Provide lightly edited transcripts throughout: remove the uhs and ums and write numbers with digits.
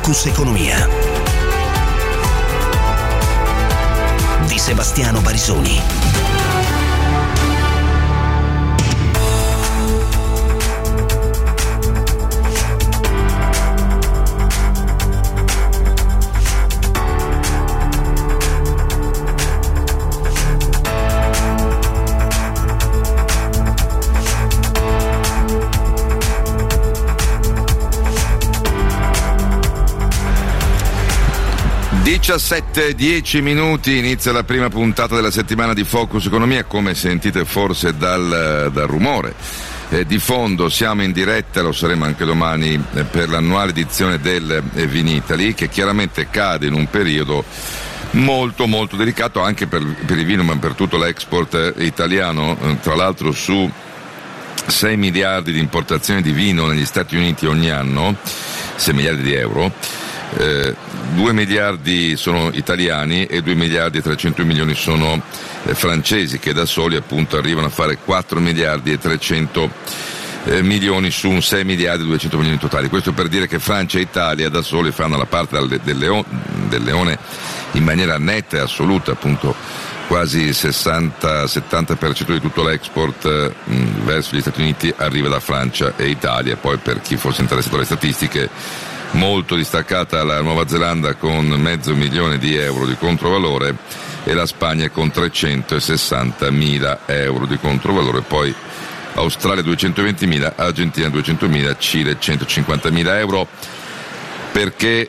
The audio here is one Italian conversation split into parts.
Focus Economia di Sebastiano Barisoni. (17:10) inizia la prima puntata della settimana di Focus Economia. Come sentite forse dal rumore di fondo, siamo in diretta, lo saremo anche domani, per l'annuale edizione del Vinitaly, che chiaramente cade in un periodo molto molto delicato anche per il vino, ma per tutto l'export italiano. Tra l'altro, su 6 miliardi di importazioni di vino negli Stati Uniti ogni anno, 6 miliardi di euro, 2 miliardi sono italiani e 2 miliardi e 300 milioni sono francesi, che da soli appunto arrivano a fare 4 miliardi e 300 milioni su un 6 miliardi e 200 milioni totali. Questo per dire che Francia e Italia da soli fanno la parte del leone in maniera netta e assoluta, appunto quasi il 60-70% di tutto l'export verso gli Stati Uniti arriva da Francia e Italia. Poi, per chi fosse interessato alle statistiche, molto distaccata la Nuova Zelanda con $500,000 di controvalore e la Spagna con 360.000 euro di controvalore, poi Australia 220.000, Argentina 200.000, Cile 150.000 euro, perché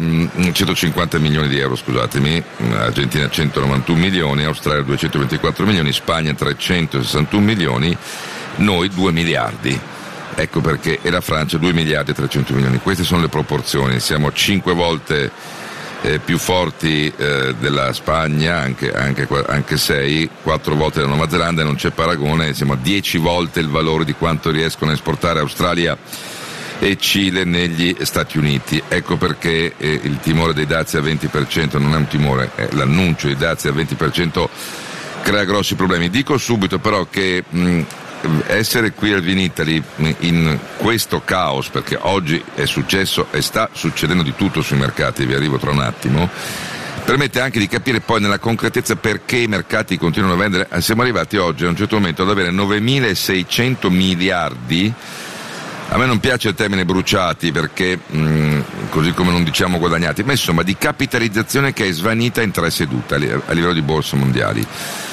150 milioni di euro, scusatemi, Argentina 191 milioni, Australia 224 milioni, Spagna 361 milioni, noi 2 miliardi. Ecco perché, e la Francia 2 miliardi e 300 milioni. Queste sono le proporzioni. Siamo 5 volte più forti della Spagna, anche 6, 4 volte della Nuova Zelanda, e non c'è paragone. Siamo a 10 volte il valore di quanto riescono a esportare Australia e Cile negli Stati Uniti. Ecco perché il timore dei dazi a 20% non è un timore, è l'annuncio di dazi a 20% crea grossi problemi. Dico subito però che essere qui al Vinitaly in questo caos, perché oggi è successo e sta succedendo di tutto sui mercati, vi arrivo tra un attimo, permette anche di capire poi nella concretezza perché i mercati continuano a vendere. Siamo arrivati oggi a un certo momento ad avere 9.600 miliardi. A me non piace il termine bruciati, perché così come non diciamo guadagnati, ma insomma di capitalizzazione che è svanita in 3 sedute a livello di borse mondiali.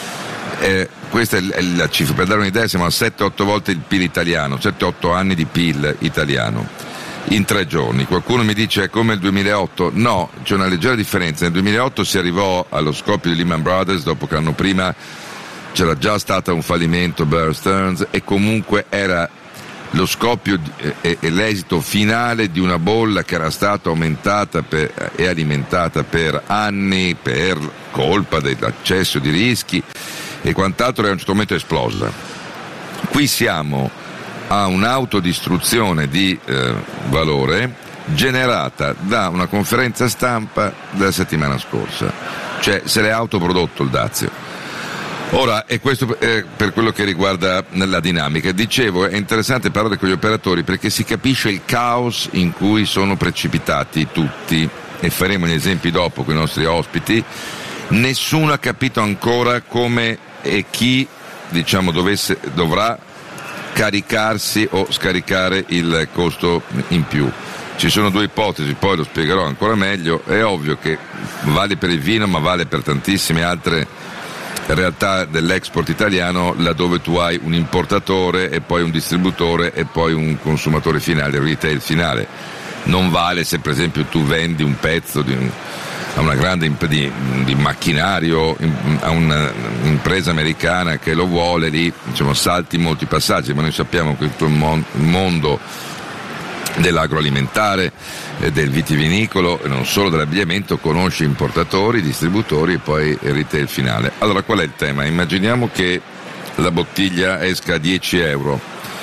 Questa è la cifra, per dare un'idea siamo a 7-8 volte il PIL italiano, 7-8 anni di PIL italiano in 3 giorni. Qualcuno mi dice è come il 2008, no, c'è una leggera differenza. Nel 2008 si arrivò allo scoppio di Lehman Brothers, dopo che l'anno prima c'era già stato un fallimento Bear Stearns, e comunque era lo scoppio e l'esito finale di una bolla che era stata aumentata e alimentata per anni per colpa dell'accesso di rischi e quant'altro, e a un certo momento è esplosa. Qui siamo a un'autodistruzione di valore generata da una conferenza stampa della settimana scorsa, cioè se l'è autoprodotto il Dazio. Ora, e questo per quello che riguarda la dinamica. Dicevo, è interessante parlare con gli operatori perché si capisce il caos in cui sono precipitati tutti, e faremo gli esempi dopo con i nostri ospiti. Nessuno ha capito ancora come e chi, diciamo, dovrà caricarsi o scaricare il costo in più. Ci sono 2 ipotesi, poi lo spiegherò ancora meglio. È ovvio che vale per il vino, ma vale per tantissime altre realtà dell'export italiano, laddove tu hai un importatore e poi un distributore e poi un consumatore finale, il retail finale. Non vale se per esempio tu vendi un pezzo a una grande di macchinario, a un'impresa americana che lo vuole, lì diciamo salti molti passaggi, ma noi sappiamo che tutto il mondo dell'agroalimentare, del vitivinicolo e non solo dell'abbigliamento conosce importatori, distributori e poi il retail finale. Allora, qual è il tema? Immaginiamo che la bottiglia esca a 10 euro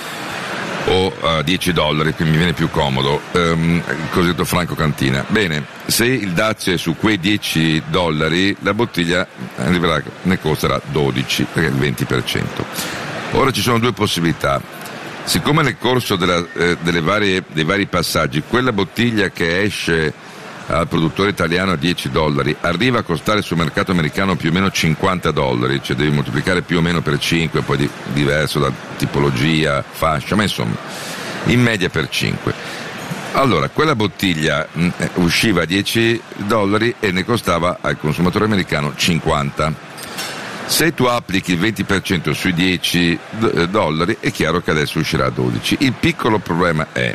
o a $10, che mi viene più comodo, il cosiddetto franco cantina. Bene, se il dazio è su quei $10, la bottiglia ne costerà 12, perché è il 20%. Ora ci sono 2 possibilità. Siccome nel corso dei vari passaggi quella bottiglia che esce al produttore italiano a $10, arriva a costare sul mercato americano più o meno $50, cioè devi moltiplicare più o meno per 5, poi diverso da tipologia, fascia, ma insomma in media per 5. Allora quella bottiglia usciva a $10 e ne costava al consumatore americano 50. Se tu applichi il 20% sui $10 è chiaro che adesso uscirà a 12. Il piccolo problema è: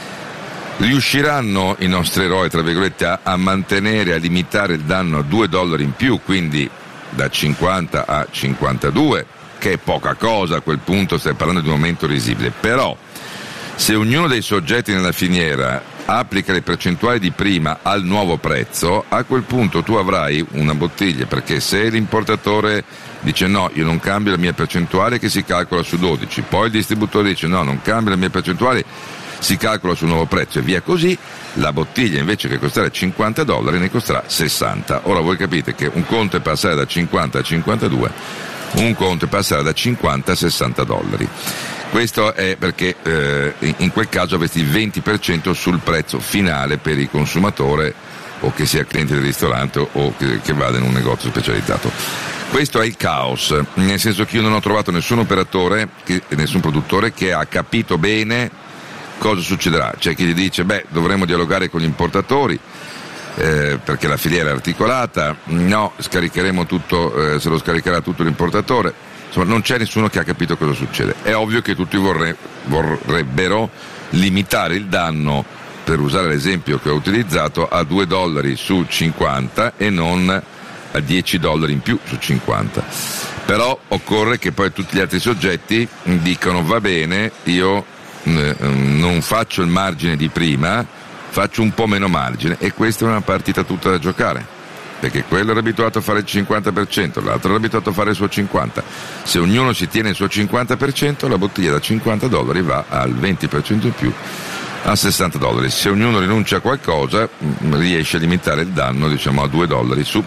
riusciranno i nostri eroi, tra virgolette, a mantenere, a limitare il danno a $2 in più, quindi da 50 a 52, che è poca cosa, a quel punto stai parlando di un aumento risibile. Però se ognuno dei soggetti nella filiera applica le percentuali di prima al nuovo prezzo, a quel punto tu avrai una bottiglia, perché se l'importatore dice no, io non cambio la mia percentuale, che si calcola su 12, poi il distributore dice no, non cambio la mia percentuale, si calcola sul nuovo prezzo e via così, la bottiglia invece che costare $50 ne costerà 60. Ora voi capite che un conto è passare da 50 a 52, un conto è passare da 50 a $60. Questo è perché in quel caso avresti il 20% sul prezzo finale per il consumatore, o che sia cliente del ristorante o che vada in un negozio specializzato. Questo è il caos, nel senso che io non ho trovato nessun operatore, nessun produttore che ha capito bene cosa succederà. C'è chi gli dice dovremmo dialogare con gli importatori perché la filiera è articolata, no, scaricheremo tutto, se lo scaricherà tutto l'importatore. Insomma, non c'è nessuno che ha capito cosa succede. È ovvio che tutti vorrebbero limitare il danno, per usare l'esempio che ho utilizzato, a $2 su 50 e non a $10 in più su 50. Però occorre che poi tutti gli altri soggetti dicano va bene, io non faccio il margine di prima, faccio un po' meno margine, e questa è una partita tutta da giocare, perché quello era abituato a fare il 50%, l'altro era abituato a fare il suo 50%. Se ognuno si tiene il suo 50%, la bottiglia da $50 va al 20% in più, a $60. Se ognuno rinuncia a qualcosa, riesce a limitare il danno, diciamo, a $2 su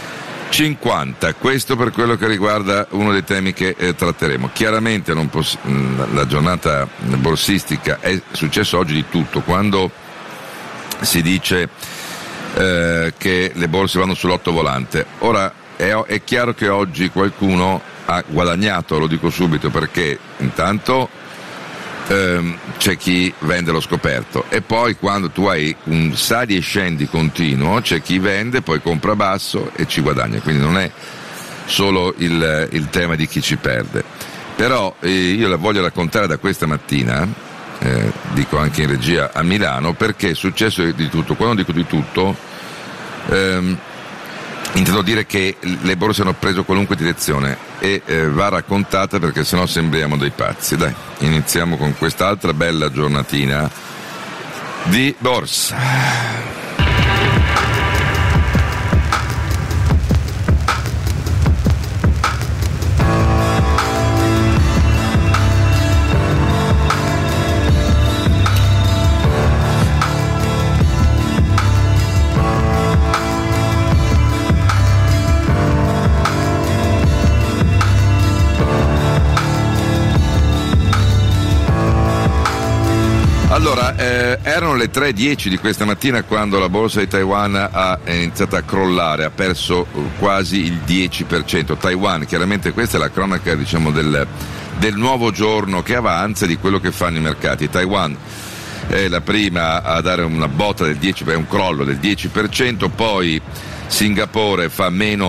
50. Questo per quello che riguarda uno dei temi che tratteremo. Chiaramente la giornata borsistica è successo oggi di tutto. Quando si dice che le borse vanno sull'otto volante, ora è chiaro che oggi qualcuno ha guadagnato, lo dico subito, perché intanto c'è chi vende lo scoperto, e poi quando tu hai un sali e scendi continuo c'è chi vende, poi compra basso e ci guadagna, quindi non è solo il tema di chi ci perde. Però io la voglio raccontare da questa mattina, dico anche in regia a Milano, perché è successo di tutto. Quando dico di tutto intendo dire che le borse hanno preso qualunque direzione e va raccontata, perché sennò sembriamo dei pazzi. Dai, iniziamo con quest'altra bella giornatina di borsa. Allora, erano le 3:10 di questa mattina quando la borsa di Taiwan ha iniziato a crollare, ha perso quasi il 10%. Taiwan, chiaramente questa è la cronaca, diciamo, del nuovo giorno che avanza, di quello che fanno i mercati. Taiwan è la prima a dare una botta del 10%, un crollo del 10%, poi Singapore fa meno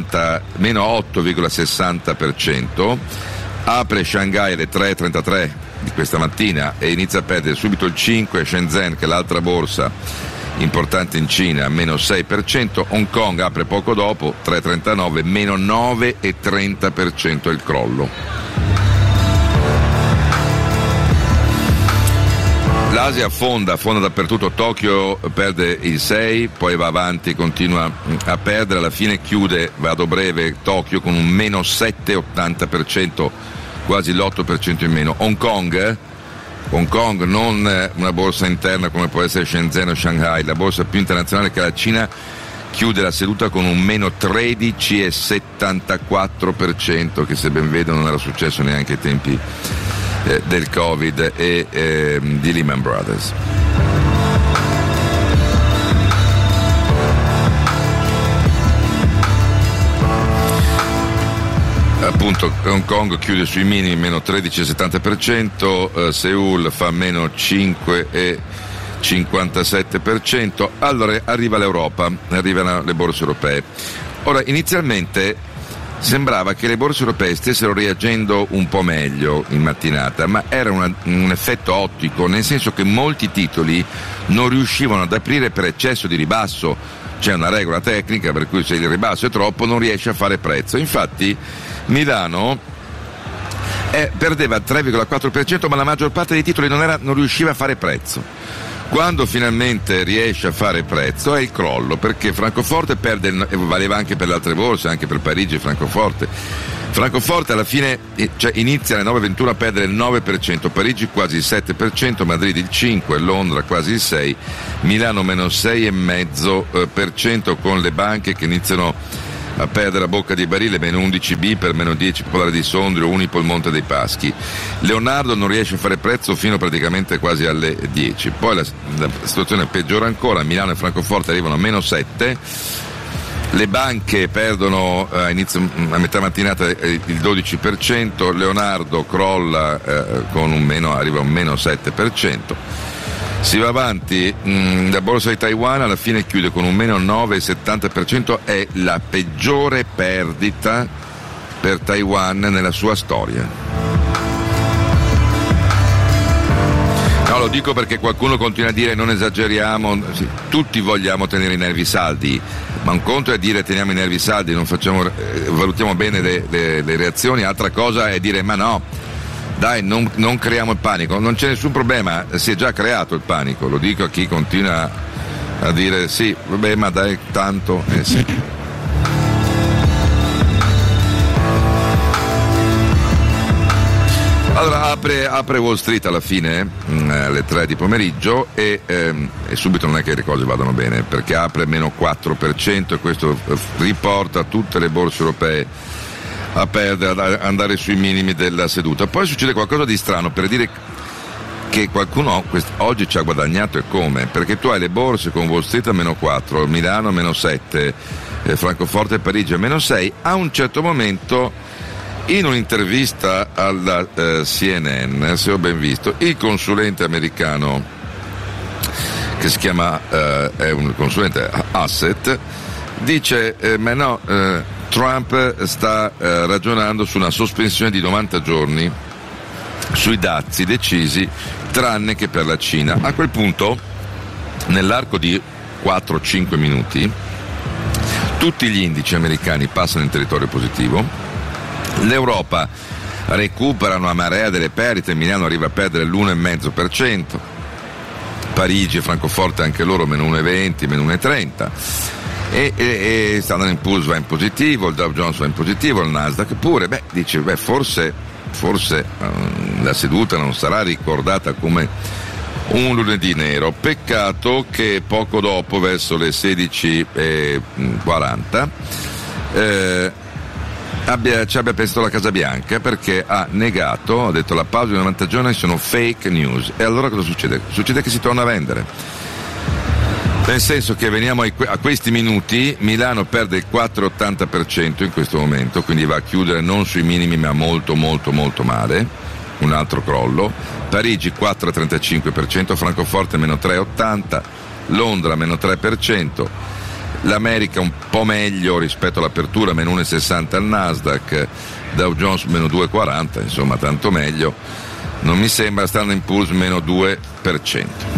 8,60%, apre Shanghai alle 3:33 di questa mattina e inizia a perdere subito il 5%, Shenzhen, che è l'altra borsa importante in Cina, meno 6%, Hong Kong apre poco dopo, 3,39, meno 9,30% il crollo. L'Asia affonda dappertutto, Tokyo perde il 6%, poi va avanti, continua a perdere, alla fine chiude, vado breve, Tokyo con un meno 7,80%, quasi l'8% in meno. Hong Kong, non una borsa interna come può essere Shenzhen o Shanghai, la borsa più internazionale che è la Cina, chiude la seduta con un meno 13,74%, che se ben vedo non era successo neanche ai tempi del Covid e di Lehman Brothers. Appunto Hong Kong chiude sui minimi meno 13,70%, Seoul fa meno 5,57%. Allora arriva l'Europa, arrivano le borse europee. Ora, inizialmente sembrava che le borse europee stessero reagendo un po' meglio in mattinata, ma era un effetto ottico, nel senso che molti titoli non riuscivano ad aprire per eccesso di ribasso. C'è una regola tecnica per cui se il ribasso è troppo non riesce a fare prezzo. Infatti Milano perdeva 3,4%, ma la maggior parte dei titoli non riusciva a fare prezzo. Quando finalmente riesce a fare prezzo è il crollo, perché Francoforte perde, valeva anche per le altre borse, anche per Parigi e Francoforte. Francoforte alla fine inizia alle 9:21 a perdere il 9%, Parigi quasi il 7%, Madrid il 5%, Londra quasi il 6%, Milano meno 6,5%, con le banche che iniziano a perdere a bocca di barile, meno 11 BPER, meno 10 Popolare di Sondrio, Unipol, Monte dei Paschi. Leonardo non riesce a fare prezzo fino praticamente quasi alle 10. Poi la situazione peggiora ancora, Milano e Francoforte arrivano a meno 7, le banche perdono a metà mattinata il 12%, Leonardo crolla con arriva a un meno 7%. Si va avanti, la borsa di Taiwan alla fine chiude con un meno 9,70%, è la peggiore perdita per Taiwan nella sua storia. No, lo dico perché qualcuno continua a dire non esageriamo, sì, tutti vogliamo tenere i nervi saldi, ma un conto è dire teniamo i nervi saldi, non valutiamo bene le reazioni, altra cosa è dire ma no, dai, non creiamo il panico, non c'è nessun problema, si è già creato il panico, lo dico a chi continua a dire sì, vabbè, ma dai, tanto, sì. Allora apre Wall Street alla fine, alle 3 di pomeriggio, e subito non è che le cose vadano bene, perché apre meno 4% e questo riporta tutte le borse europee a perdere, ad andare sui minimi della seduta. Poi succede qualcosa di strano, per dire che qualcuno oggi ci ha guadagnato, e come? Perché tu hai le borse con Wall Street a meno 4, Milano a meno 7, Francoforte e Parigi a meno 6. A un certo momento, in un'intervista alla CNN, se ho ben visto, il consulente americano che si chiama, è un consulente asset, dice ma no, Trump sta ragionando su una sospensione di 90 giorni sui dazi decisi, tranne che per la Cina. A quel punto, nell'arco di 4-5 minuti, tutti gli indici americani passano in territorio positivo, l'Europa recupera una marea delle perdite, Milano arriva a perdere l'1,5%, Parigi e Francoforte anche loro meno 1,20, meno 1,30%. E Standard & Poor's va in positivo, il Dow Jones va in positivo, il Nasdaq pure. Dice forse la seduta non sarà ricordata come un lunedì nero. Peccato che poco dopo, verso le 16:40, ci abbia pensato la Casa Bianca, perché ha negato, ha detto la pausa di 90 giorni sono fake news. E allora cosa succede? Succede che si torna a vendere. Nel senso che veniamo a questi minuti, Milano perde il 4,80% in questo momento, quindi va a chiudere non sui minimi ma molto molto molto male, un altro crollo. Parigi 4,35%, Francoforte meno 3,80%, Londra meno 3%, l'America un po' meglio rispetto all'apertura, meno 1,60% al Nasdaq, Dow Jones meno 2,40%, insomma tanto meglio, non mi sembra. Standard & Poor's meno 2%.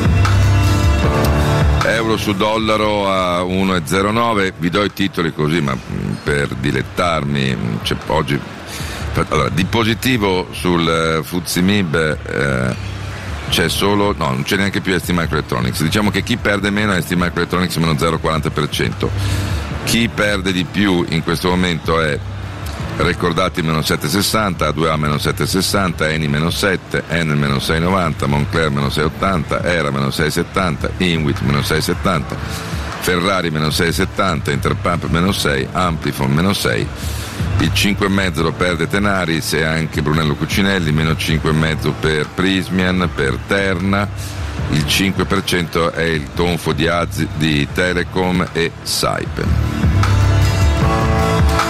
Euro su dollaro a 1,09, vi do i titoli così, ma per dilettarmi. Oggi, allora, di positivo sul FTSE MIB c'è solo, no, non c'è neanche più ST Microelectronics. Diciamo che chi perde meno è ST Microelectronics meno 0,40%. Chi perde di più in questo momento è Recordati meno 7,60, A2A meno 7,60, Eni meno 7, Enel meno 6,90, Moncler meno 6,80, Era meno 6,70, Inwit meno 6,70, Ferrari meno 6,70, Interpump meno 6, Amplifon meno 6, il 5,5 lo perde Tenaris e anche Brunello Cucinelli, meno 5,5 per Prismian, per Terna, il 5% è il tonfo di Telecom e Saipem.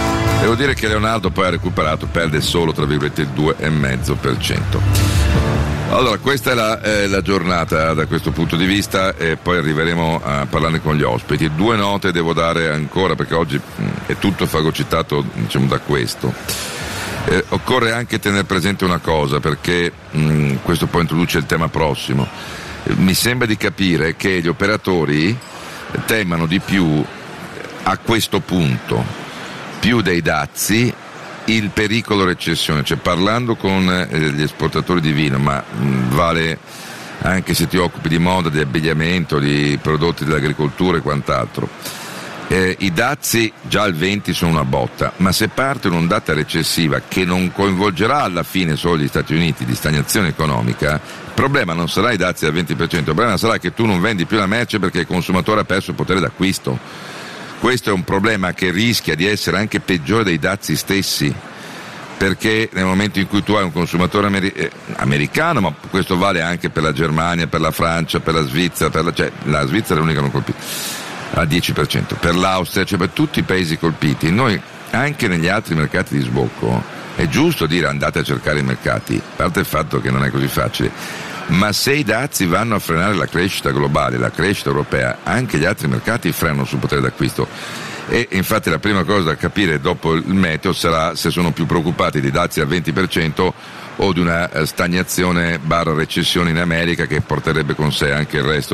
Devo dire che Leonardo poi ha recuperato, perde solo tra virgolette il 2,5%. Allora, questa è la giornata da questo punto di vista, e poi arriveremo a parlarne con gli ospiti. 2 note devo dare ancora, perché oggi è tutto fagocitato, diciamo, da questo. Occorre anche tenere presente una cosa, perché questo poi introduce il tema prossimo. Mi sembra di capire che gli operatori temano di più a questo punto, più dei dazi, il pericolo recessione. Cioè, parlando con gli esportatori di vino, ma vale anche se ti occupi di moda, di abbigliamento, di prodotti dell'agricoltura e quant'altro, i dazi già al 20 sono una botta, ma se parte un'ondata recessiva che non coinvolgerà alla fine solo gli Stati Uniti, di stagnazione economica, il problema non sarà i dazi al 20%, il problema sarà che tu non vendi più la merce perché il consumatore ha perso il potere d'acquisto. Questo è un problema che rischia di essere anche peggiore dei dazi stessi, perché nel momento in cui tu hai un consumatore americano, ma questo vale anche per la Germania, per la Francia, per la Svizzera, cioè la Svizzera è l'unica non colpita, al 10%, per l'Austria, cioè per tutti i paesi colpiti. Noi anche negli altri mercati di sbocco è giusto dire andate a cercare i mercati, a parte il fatto che non è così facile. Ma se i dazi vanno a frenare la crescita globale, la crescita europea, anche gli altri mercati frenano sul potere d'acquisto. E infatti la prima cosa da capire dopo il meteo sarà se sono più preoccupati di dazi al 20% o di una stagnazione / recessione in America, che porterebbe con sé anche il resto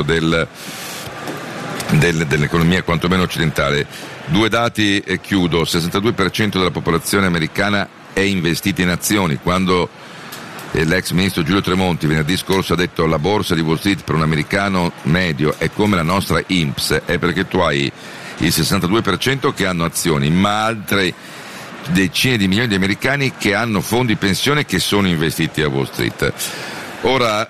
dell'economia quantomeno occidentale. 2 dati e chiudo: 62% della popolazione americana è investita in azioni. Quando l'ex ministro Giulio Tremonti venerdì scorso ha detto la borsa di Wall Street per un americano medio è come la nostra INPS, è perché tu hai il 62% che hanno azioni, ma altre decine di milioni di americani che hanno fondi pensione che sono investiti a Wall Street. Ora,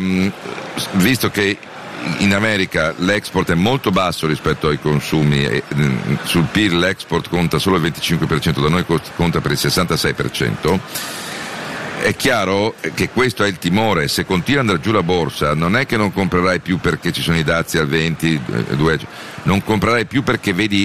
visto che in America l'export è molto basso rispetto ai consumi, e sul PIL l'export conta solo il 25%, da noi conta per il 66%, è chiaro che questo è il timore. Se continua ad andare giù la borsa, non è che non comprerai più perché ci sono i dazi al 22, non comprerai più perché vedi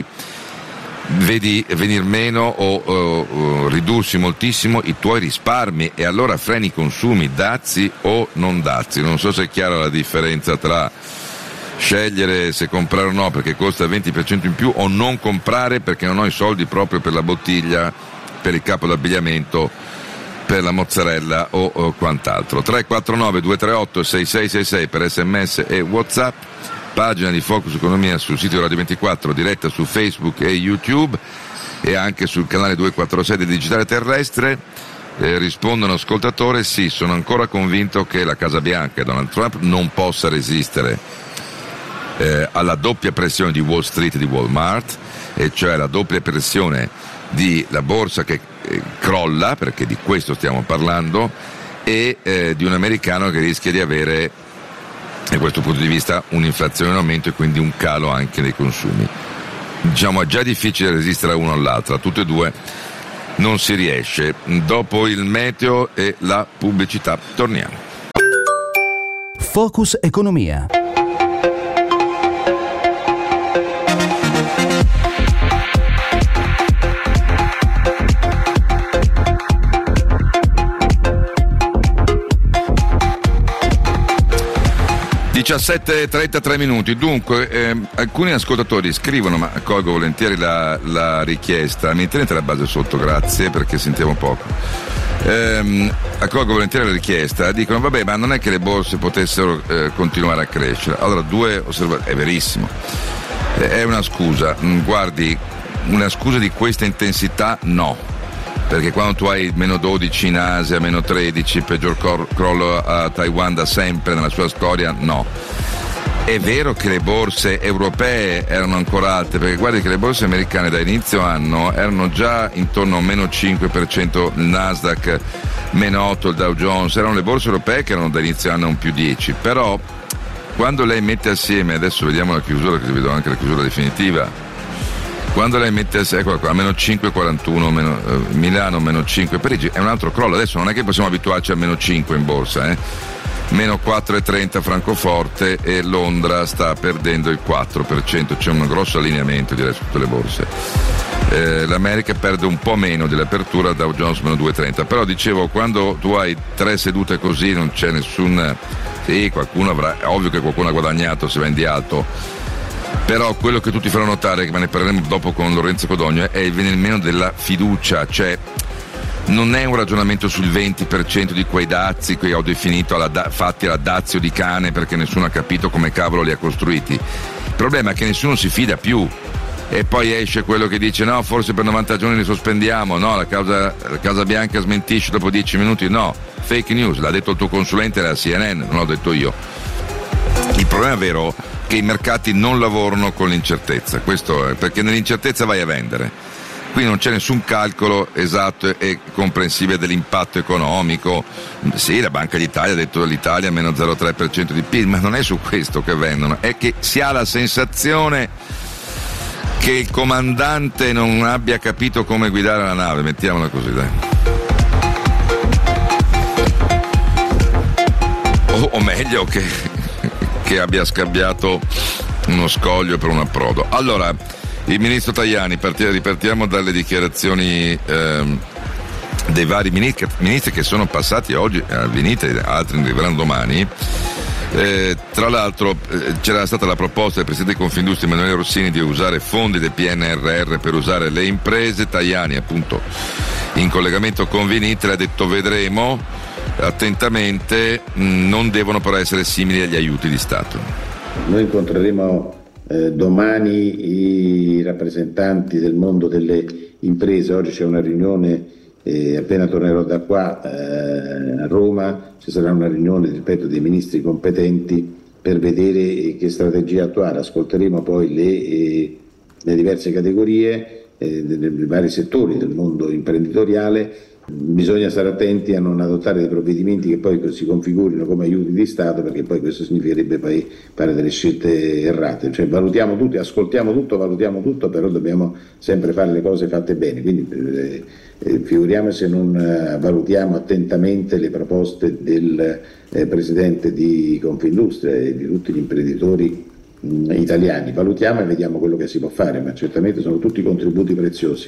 venir meno o ridursi moltissimo i tuoi risparmi, e allora freni i consumi, dazi o non dazi. Non so se è chiara la differenza tra scegliere se comprare o no perché costa il 20% in più, o non comprare perché non ho i soldi proprio per la bottiglia, per il capo d'abbigliamento, per la mozzarella o quant'altro. 349 238 6666 per SMS e WhatsApp, pagina di Focus Economia sul sito Radio 24, diretta su Facebook e YouTube e anche sul canale 246 del Digitale Terrestre. Rispondono ascoltatore: sì, sono ancora convinto che la Casa Bianca e Donald Trump non possa resistere alla doppia pressione di Wall Street e di Walmart, e cioè la doppia pressione di la borsa che crolla, perché di questo stiamo parlando, e di un americano che rischia di avere, da questo punto di vista, un'inflazione in aumento e quindi un calo anche nei consumi. Diciamo, è già difficile resistere a uno o all'altra, a tutte e due non si riesce. Dopo il meteo e la pubblicità torniamo. Focus Economia. 17:33 minuti. Dunque, alcuni ascoltatori scrivono, ma accolgo volentieri la richiesta. Mi tenete la base sotto, grazie, perché sentiamo poco. Accolgo volentieri la richiesta. Dicono, vabbè, ma non è che le borse potessero continuare a crescere. Allora, 2 osservazioni. È verissimo. È una scusa. Guardi, una scusa di questa intensità no. Perché quando tu hai meno 12 in Asia, meno 13, peggior crollo a Taiwan da sempre nella sua storia, no. È vero che le borse europee erano ancora alte, perché guardi che le borse americane da inizio anno erano già intorno a meno 5%, il Nasdaq meno 8, il Dow Jones, erano le borse europee che erano da inizio anno un più 10, però quando lei mette assieme, adesso vediamo la chiusura, che vedo anche la chiusura definitiva, quando lei mette ecco qua, meno 5,41, Milano meno 5, Parigi è un altro crollo. Adesso non è che possiamo abituarci a meno 5 in borsa, meno 4,30 Francoforte, e Londra sta perdendo il 4%, c'è un grosso allineamento direi su tutte le borse. l'America perde un po' meno dell'apertura, Dow Jones meno 2,30. Però dicevo, quando tu hai 3 sedute così non c'è nessun... Sì, qualcuno avrà, ovvio che qualcuno ha guadagnato se vendi alto, però quello che tutti faranno notare, ma ne parleremo dopo con Lorenzo Codogno, è il venire meno della fiducia. Cioè non è un ragionamento sul 20% di quei dazi che ho definito fatti alla dazio di cane, perché nessuno ha capito come cavolo li ha costruiti. Il problema è che nessuno si fida più, e poi esce quello che dice no, forse per 90 giorni li sospendiamo, no, la Casa Bianca smentisce dopo 10 minuti, no, fake news, l'ha detto il tuo consulente della CNN, non l'ho detto io. Il problema vero è che i mercati non lavorano con l'incertezza, questo è, perché nell'incertezza vai a vendere. Qui non c'è nessun calcolo esatto e comprensibile dell'impatto economico. Sì, la Banca d'Italia ha detto l'Italia meno 0,3% di PIL, ma non è su questo che vendono, è che si ha la sensazione che il comandante non abbia capito come guidare la nave, mettiamola così, dai. O meglio che abbia scambiato uno scoglio per un approdo. Allora, il ministro Tajani, ripartiamo dalle dichiarazioni dei vari ministri che sono passati oggi al Vinite, altri arriveranno domani. Tra l'altro c'era stata la proposta del presidente di Confindustria Emanuele Rossini di usare fondi del PNRR per usare le imprese. Tajani, appunto, in collegamento con Vinite, ha detto vedremo attentamente, non devono però essere simili agli aiuti di Stato. Noi incontreremo domani i rappresentanti del mondo delle imprese. Oggi c'è una riunione, appena tornerò da qua a Roma ci sarà una riunione, ripeto, dei ministri competenti per vedere che strategia attuare. Ascolteremo poi le diverse categorie dei vari settori del mondo imprenditoriale. Bisogna stare attenti a non adottare dei provvedimenti che poi si configurino come aiuti di Stato, perché poi questo significherebbe poi fare delle scelte errate. Cioè valutiamo tutto, ascoltiamo tutto, valutiamo tutto, però dobbiamo sempre fare le cose fatte bene. Quindi figuriamoci se non valutiamo attentamente le proposte del presidente di Confindustria e di tutti gli imprenditori italiani. Valutiamo e vediamo quello che si può fare, ma certamente sono tutti contributi preziosi.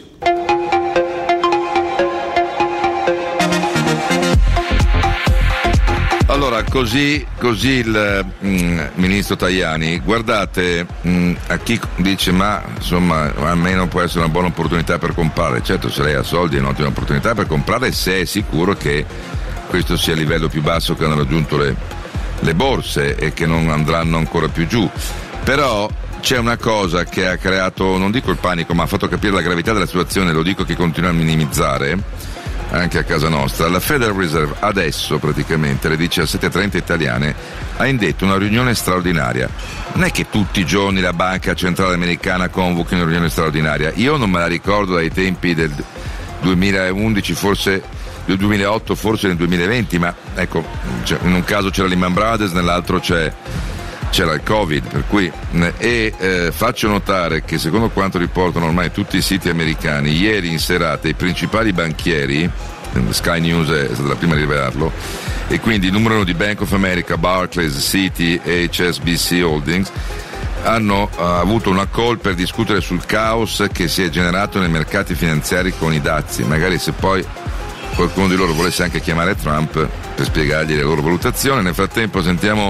Allora, così il ministro Tajani, guardate, a chi dice ma insomma almeno può essere una buona opportunità per comprare. Certo, se lei ha soldi è un'ottima opportunità per comprare, se è sicuro che questo sia il livello più basso che hanno raggiunto le borse e che non andranno ancora più giù. Però c'è una cosa che ha creato, non dico il panico, ma ha fatto capire la gravità della situazione, lo dico, che continua a minimizzare anche a casa nostra. La Federal Reserve adesso, praticamente alle 17:30 italiane, ha indetto una riunione straordinaria. Non è che tutti i giorni la Banca Centrale Americana convochi una riunione straordinaria. Io non me la ricordo dai tempi del 2011, forse del 2008, forse nel 2020, ma ecco, in un caso c'era Lehman Brothers, nell'altro c'era il Covid, per cui faccio notare che secondo quanto riportano ormai tutti i siti americani, ieri in serata i principali banchieri, Sky News è stata la prima a rivelarlo, e quindi il numero 1 di Bank of America, Barclays, Citi e HSBC Holdings hanno avuto una call per discutere sul caos che si è generato nei mercati finanziari con i dazi. Magari se poi qualcuno di loro volesse anche chiamare Trump per spiegargli le loro valutazioni. Nel frattempo sentiamo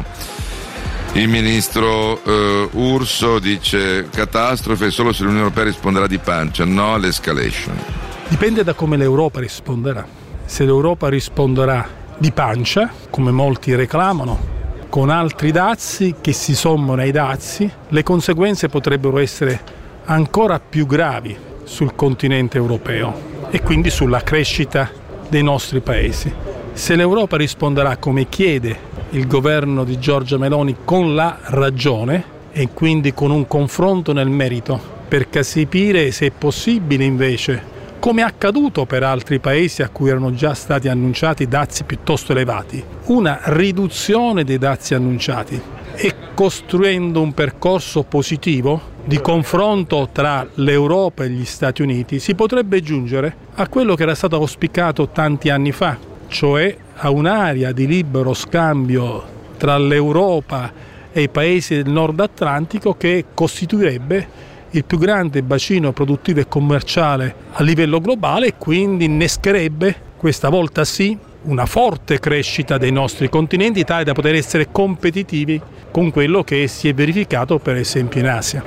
il ministro Urso, dice catastrofe solo se l'Unione Europea risponderà di pancia, no all'escalation. Dipende da come l'Europa risponderà. Se l'Europa risponderà di pancia, come molti reclamano, con altri dazi che si sommano ai dazi, le conseguenze potrebbero essere ancora più gravi sul continente europeo e quindi sulla crescita dei nostri paesi. Se l'Europa risponderà come chiede il governo di Giorgia Meloni, con la ragione e quindi con un confronto nel merito per capire se è possibile invece, come è accaduto per altri paesi a cui erano già stati annunciati dazi piuttosto elevati, una riduzione dei dazi annunciati e costruendo un percorso positivo di confronto tra l'Europa e gli Stati Uniti, si potrebbe giungere a quello che era stato auspicato tanti anni fa, cioè a un'area di libero scambio tra l'Europa e i paesi del Nord Atlantico che costituirebbe il più grande bacino produttivo e commerciale a livello globale, e quindi innescherebbe, questa volta sì, una forte crescita dei nostri continenti, tale da poter essere competitivi con quello che si è verificato per esempio in Asia.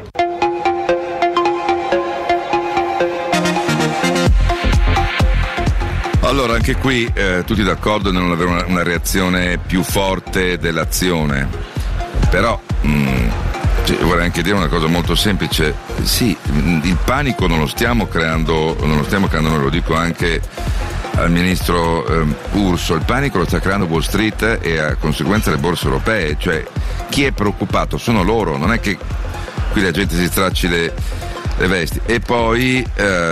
Allora, anche qui tutti d'accordo nel non avere una reazione più forte dell'azione, però vorrei anche dire una cosa molto semplice: sì, il panico non lo stiamo creando noi, lo dico anche al ministro Urso, il panico lo sta creando Wall Street e a conseguenza le borse europee, cioè chi è preoccupato sono loro, non è che qui la gente si stracci le vesti. E poi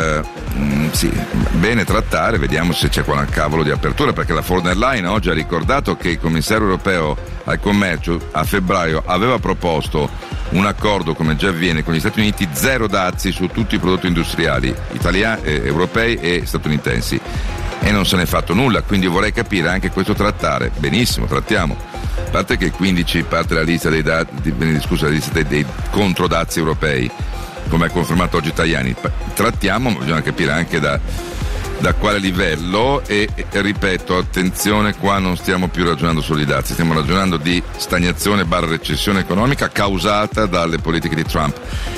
sì, bene trattare, vediamo se c'è qualche cavolo di apertura, perché la von der Leyen oggi ha ricordato che il commissario europeo al commercio a febbraio aveva proposto un accordo, come già avviene con gli Stati Uniti, 0 dazi su tutti i prodotti industriali italiani, europei e statunitensi, e non se n'è fatto nulla. Quindi vorrei capire anche questo trattare. Benissimo, trattiamo, a parte che il 15 parte la lista dei dei controdazi europei, come ha confermato oggi Tajani. Trattiamo, ma bisogna capire anche da quale livello, e ripeto, attenzione, qua non stiamo più ragionando solo di dazi, stiamo ragionando di stagnazione / recessione economica causata dalle politiche di Trump.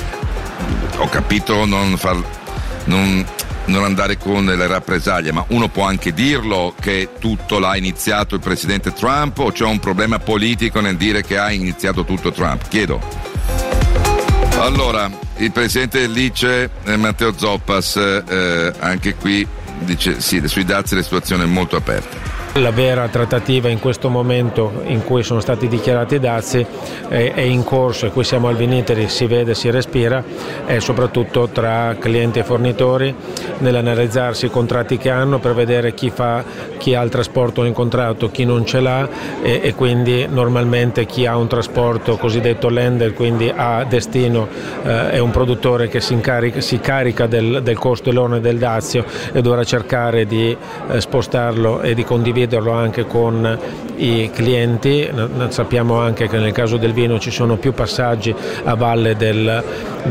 Ho capito non andare con le rappresaglie, ma uno può anche dirlo che tutto l'ha iniziato il presidente Trump, o c'è un problema politico nel dire che ha iniziato tutto Trump? Chiedo. Allora, il presidente dell'ICE Matteo Zoppas anche qui dice sì, sui dazi la situazione è molto aperta. La vera trattativa in questo momento in cui sono stati dichiarati i dazi è in corso, e qui siamo al Viniteri, si vede, si respira, è soprattutto tra clienti e fornitori nell'analizzarsi i contratti che hanno per vedere chi ha il trasporto in contratto, chi non ce l'ha, e quindi normalmente chi ha un trasporto cosiddetto lender, quindi a destino, è un produttore che si carica del costo dell'onere del dazio e dovrà cercare di spostarlo e di condividerlo anche con i clienti. Sappiamo anche che nel caso del vino ci sono più passaggi a valle del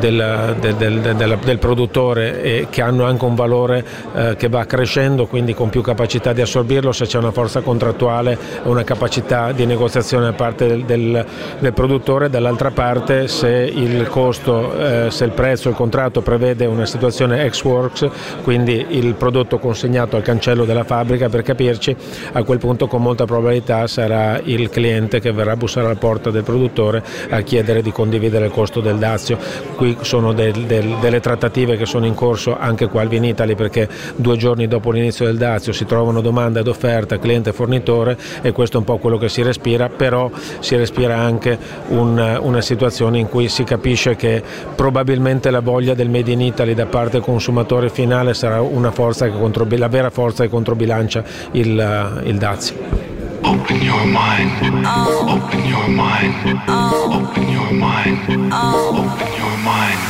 produttore, che hanno anche un valore che va crescendo, quindi con più capacità di assorbirlo se c'è una forza contrattuale e una capacità di negoziazione da parte del produttore. Dall'altra parte, se il costo, se il prezzo, il contratto prevede una situazione ex works, quindi il prodotto consegnato al cancello della fabbrica, per capirci, a quel punto con molta probabilità sarà il cliente che verrà a bussare alla porta del produttore a chiedere di condividere il costo del dazio. Qui sono delle trattative che sono in corso anche qua al Vinitaly, perché 2 giorni dopo l'inizio del dazio si trovano domanda ed offerta cliente e fornitore, e questo è un po' quello che si respira. Però si respira anche una situazione in cui si capisce che probabilmente la voglia del Made in Italy da parte del consumatore finale sarà una forza che la vera forza che controbilancia il dazio. Open your mind, open your mind, open your mind, open your mind.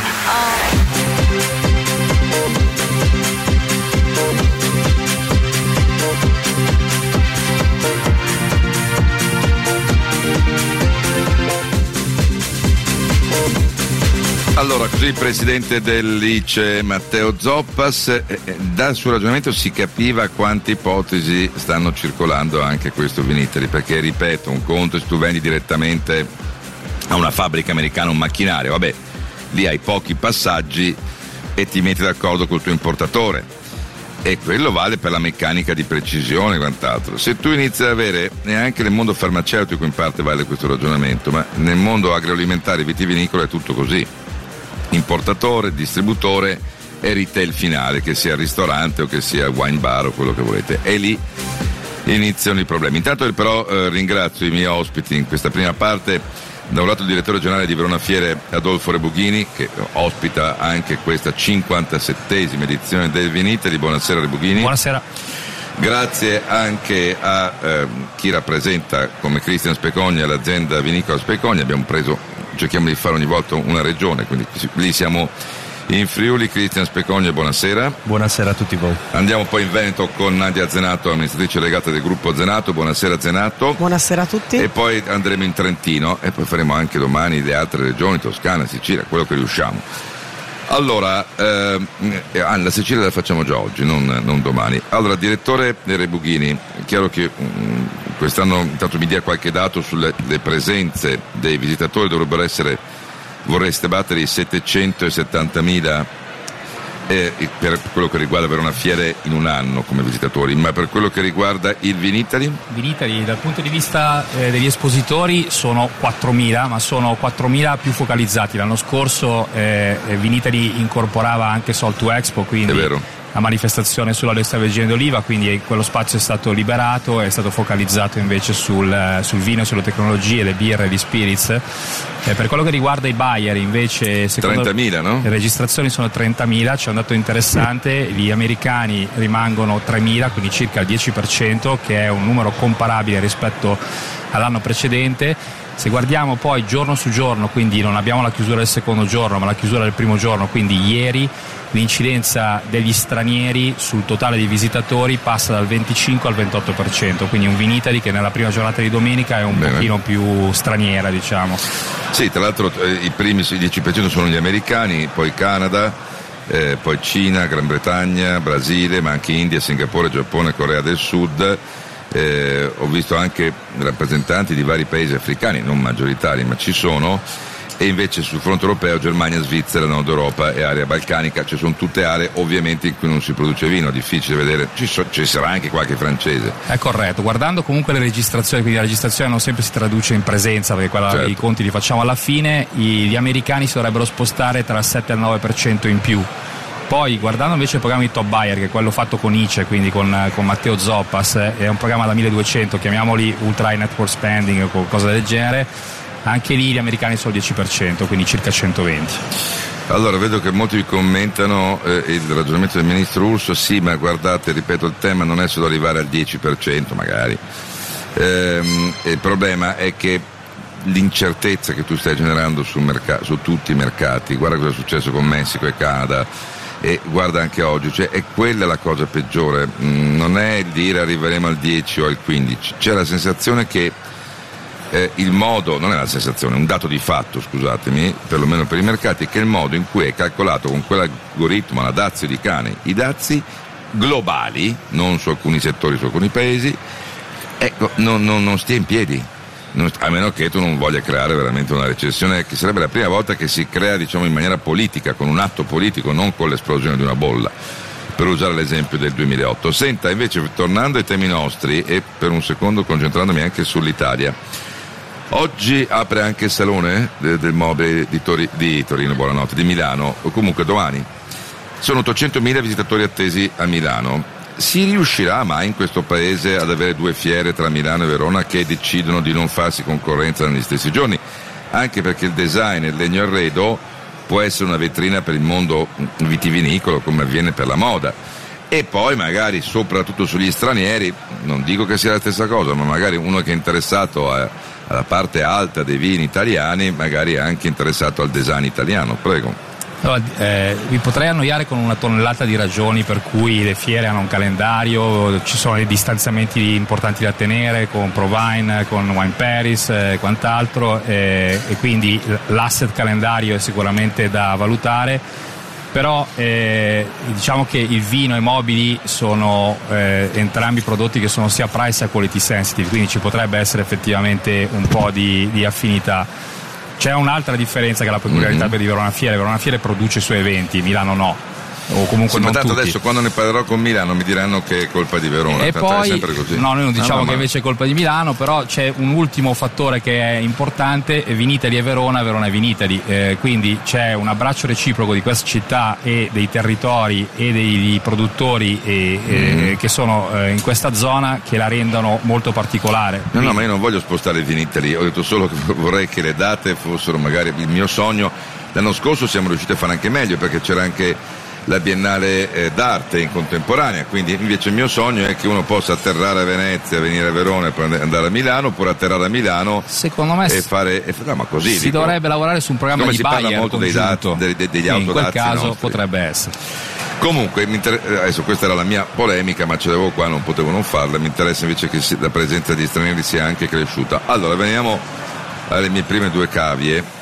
Allora, così il presidente dell'ICE Matteo Zoppas, dal suo ragionamento si capiva quante ipotesi stanno circolando anche questo Viniteri, perché ripeto, un conto se tu vendi direttamente a una fabbrica americana un macchinario, vabbè, lì hai pochi passaggi e ti metti d'accordo col tuo importatore, e quello vale per la meccanica di precisione e quant'altro. Se tu inizi ad avere, e anche nel mondo farmaceutico in parte vale questo ragionamento, ma nel mondo agroalimentare vitivinicolo è tutto così: importatore, distributore e retail finale, che sia ristorante o che sia wine bar o quello che volete, e lì iniziano i problemi. Intanto però ringrazio i miei ospiti in questa prima parte. Da un lato il direttore generale di Verona Fiere Adolfo Rebughini, che ospita anche questa 57esima edizione del Viniteri. Buonasera Rebughini. Buonasera. Grazie anche a chi rappresenta come Cristian Specogna l'azienda vinicola Specogna. Cerchiamo di fare ogni volta una regione, quindi lì siamo in Friuli. Cristian Specogna, buonasera. Buonasera a tutti voi. Andiamo poi in Veneto con Nadia Zenato, amministratrice legata del gruppo Zenato. Buonasera Zenato. Buonasera a tutti. E poi andremo in Trentino e poi faremo anche domani le altre regioni, Toscana, Sicilia, quello che riusciamo. Allora, la Sicilia la facciamo già oggi, non domani. Allora, direttore Rebughini, è chiaro che quest'anno intanto mi dia qualche dato sulle presenze dei visitatori, dovrebbero essere, vorreste battere i 770.000 per quello che riguarda Verona Fiere in un anno come visitatori, ma per quello che riguarda il Vinitaly? Vinitaly dal punto di vista degli espositori sono 4.000, ma sono 4.000 più focalizzati. L'anno scorso Vinitaly incorporava anche Sol to Expo, quindi è vero, la manifestazione sull'olio extravergine d'oliva, quindi quello spazio è stato liberato, è stato focalizzato invece sul vino, sulle tecnologie, le birre, gli spirits. Per quello che riguarda i buyer invece, secondo 30.000, no? Le registrazioni sono 30.000, c'è un dato interessante, gli americani rimangono 3.000, quindi circa il 10%, che è un numero comparabile rispetto all'anno precedente. Se guardiamo poi giorno su giorno, quindi non abbiamo la chiusura del secondo giorno ma la chiusura del primo giorno, quindi ieri, l'incidenza degli stranieri sul totale dei visitatori passa dal 25 al 28%, quindi un Vinitaly che nella prima giornata di domenica è un pochino più straniera, diciamo. Sì, tra l'altro i primi 10% sono gli americani, poi Canada, poi Cina, Gran Bretagna, Brasile, ma anche India, Singapore, Giappone, Corea del Sud. Ho visto anche rappresentanti di vari paesi africani, non maggioritari ma ci sono, e invece sul fronte europeo Germania, Svizzera, Nord Europa e area balcanica, ci sono tutte aree ovviamente in cui non si produce vino, è difficile vedere, ci sarà anche qualche francese. È corretto, guardando comunque le registrazioni, quindi la registrazione non sempre si traduce in presenza, perché certo, i conti li facciamo alla fine, gli americani si dovrebbero spostare tra il 7 e il 9% in più. Poi guardando invece il programma di Top Buyer, che è quello fatto con ICE, quindi con Matteo Zoppas, è un programma da 1200, chiamiamoli Ultra High Network Spending o qualcosa del genere, anche lì gli americani sono il 10%, quindi circa 120. Allora, vedo che molti commentano il ragionamento del ministro Urso, sì, ma guardate, ripeto, il tema non è solo arrivare al 10% magari, il problema è che l'incertezza che tu stai generando su tutti i mercati, guarda cosa è successo con Messico e Canada, e guarda anche oggi, cioè è quella la cosa peggiore, non è il dire arriveremo al 10 o al 15, c'è la sensazione che il modo, non è una sensazione, è un dato di fatto, scusatemi, perlomeno per i mercati, che il modo in cui è calcolato con quell'algoritmo, la dazio di Cane, i dazi globali, non su alcuni settori, su alcuni paesi, ecco, non stia in piedi. A meno che tu non voglia creare veramente una recessione, che sarebbe la prima volta che si crea, diciamo, in maniera politica, con un atto politico, non con l'esplosione di una bolla, per usare l'esempio del 2008. Senta, invece, tornando ai temi nostri e per un secondo concentrandomi anche sull'Italia, oggi apre anche il Salone del Mobile di Torino, buonanotte, di Milano, o comunque domani. Sono 800.000 visitatori attesi a Milano. Si riuscirà mai in questo paese ad avere due fiere tra Milano e Verona che decidono di non farsi concorrenza negli stessi giorni? Anche perché il design e il legno arredo può essere una vetrina per il mondo vitivinicolo, come avviene per la moda. E poi magari, soprattutto sugli stranieri, non dico che sia la stessa cosa, ma magari uno che è interessato alla parte alta dei vini italiani, magari è anche interessato al design italiano. Prego. Allora, vi potrei annoiare con una tonnellata di ragioni per cui le fiere hanno un calendario, ci sono dei distanziamenti importanti da tenere con Provine, con Wine Paris e quant'altro, e quindi l'asset calendario è sicuramente da valutare, però diciamo che il vino e i mobili sono entrambi prodotti che sono sia price sia quality sensitive, quindi ci potrebbe essere effettivamente un po' di affinità. C'è un'altra differenza che è la peculiarità di Verona Fiere produce i suoi eventi, Milano no, o comunque sì, non tanto tutti. adesso quando ne parlerò con Milano mi diranno che è colpa di Verona, e poi è sempre così. No, noi non diciamo che invece è colpa di Milano, però c'è un ultimo fattore che è importante, Vinitaly e Verona è Vinitaly, quindi c'è un abbraccio reciproco di questa città e dei territori e dei produttori che sono in questa zona, che la rendono molto particolare. No, ma io non voglio spostare il Vinitaly, ho detto solo che vorrei che le date fossero magari il mio sogno. L'anno scorso siamo riusciti a fare anche meglio, perché c'era anche la Biennale d'arte in contemporanea, quindi invece il mio sogno è che uno possa atterrare a Venezia, venire a Verona e poi andare a Milano, oppure atterrare a Milano, secondo me e fare no, ma così si dovrebbe lavorare su un programma di buyer. Come si parla molto dei dati, degli autodazi, in quel caso nostri. potrebbe essere. Comunque, adesso questa era la mia polemica, ma ce l'avevo qua, non potevo non farla. Mi interessa invece che la presenza di stranieri sia anche cresciuta. Allora, veniamo alle mie prime due cavie.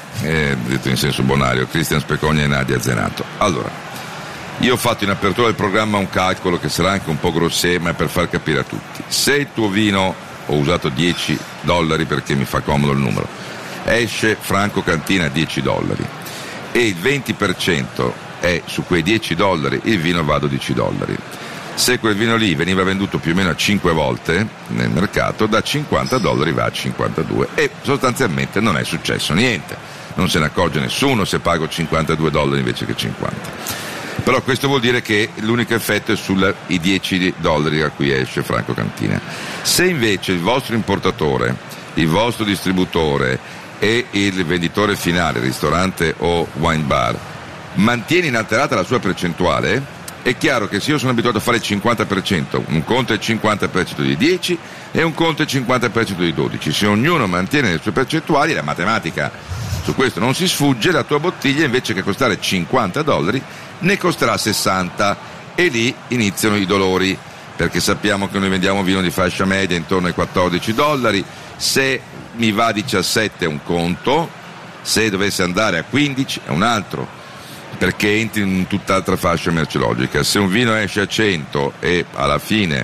detto in senso bonario, Cristian Specogna e Nadia Zenato. Allora, io ho fatto in apertura del programma un calcolo che sarà anche un po' grossè, ma è per far capire a tutti. Se il tuo vino, ho usato $10 perché mi fa comodo il numero, esce Franco Cantina a $10 e il 20% è su quei $10, il vino va a $12. Se quel vino lì veniva venduto più o meno a 5 volte nel mercato, da $50 va a 52 e sostanzialmente non è successo niente, non se ne accorge nessuno se pago $52 invece che 50. Però questo vuol dire che l'unico effetto è sui $10 a cui esce Franco Cantina. Se invece il vostro importatore, il vostro distributore e il venditore finale, ristorante o wine bar, mantiene inalterata la sua percentuale, è chiaro che se io sono abituato a fare il 50%, un conto è il 50% di 10 e un conto è il 50% di 12. Se ognuno mantiene le sue percentuali, la matematica su questo non si sfugge, la tua bottiglia invece che costare $50 ne costerà 60 e lì iniziano i dolori, perché sappiamo che noi vendiamo vino di fascia media intorno ai $14, se mi va a 17 è un conto, se dovesse andare a 15 è un altro, perché entri in tutt'altra fascia merceologica. Se un vino esce a 100 e alla fine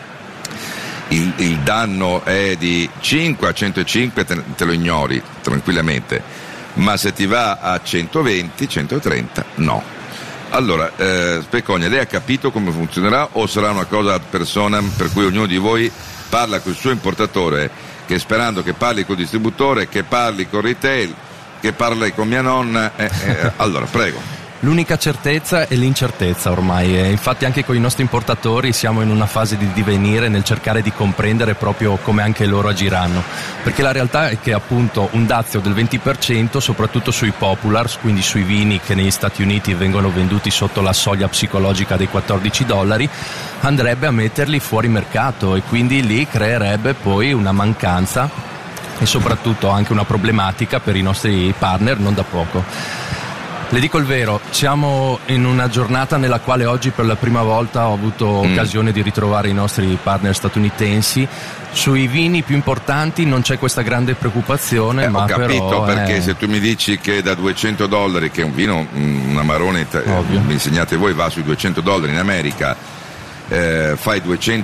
il danno è di 5 a 105 te lo ignori tranquillamente, ma se ti va a 120, 130 no. Allora, Specogna, lei ha capito come funzionerà o sarà una cosa ad personam per cui ognuno di voi parla col suo importatore, che sperando che parli col distributore, che parli con retail, che parli con mia nonna? Allora, prego. L'unica certezza è l'incertezza ormai, e infatti anche con i nostri importatori siamo in una fase di divenire nel cercare di comprendere proprio come anche loro agiranno, perché la realtà è che appunto un dazio del 20%, soprattutto sui populars, quindi sui vini che negli Stati Uniti vengono venduti sotto la soglia psicologica dei $14, andrebbe a metterli fuori mercato e quindi lì creerebbe poi una mancanza e soprattutto anche una problematica per i nostri partner non da poco. Le dico il vero, siamo in una giornata nella quale oggi per la prima volta ho avuto occasione di ritrovare i nostri partner statunitensi. Sui vini più importanti non c'è questa grande preoccupazione, ma ho capito, però perché se tu mi dici che da $200, che è un vino, un Amarone, mi insegnate voi, va sui $200 in America, fai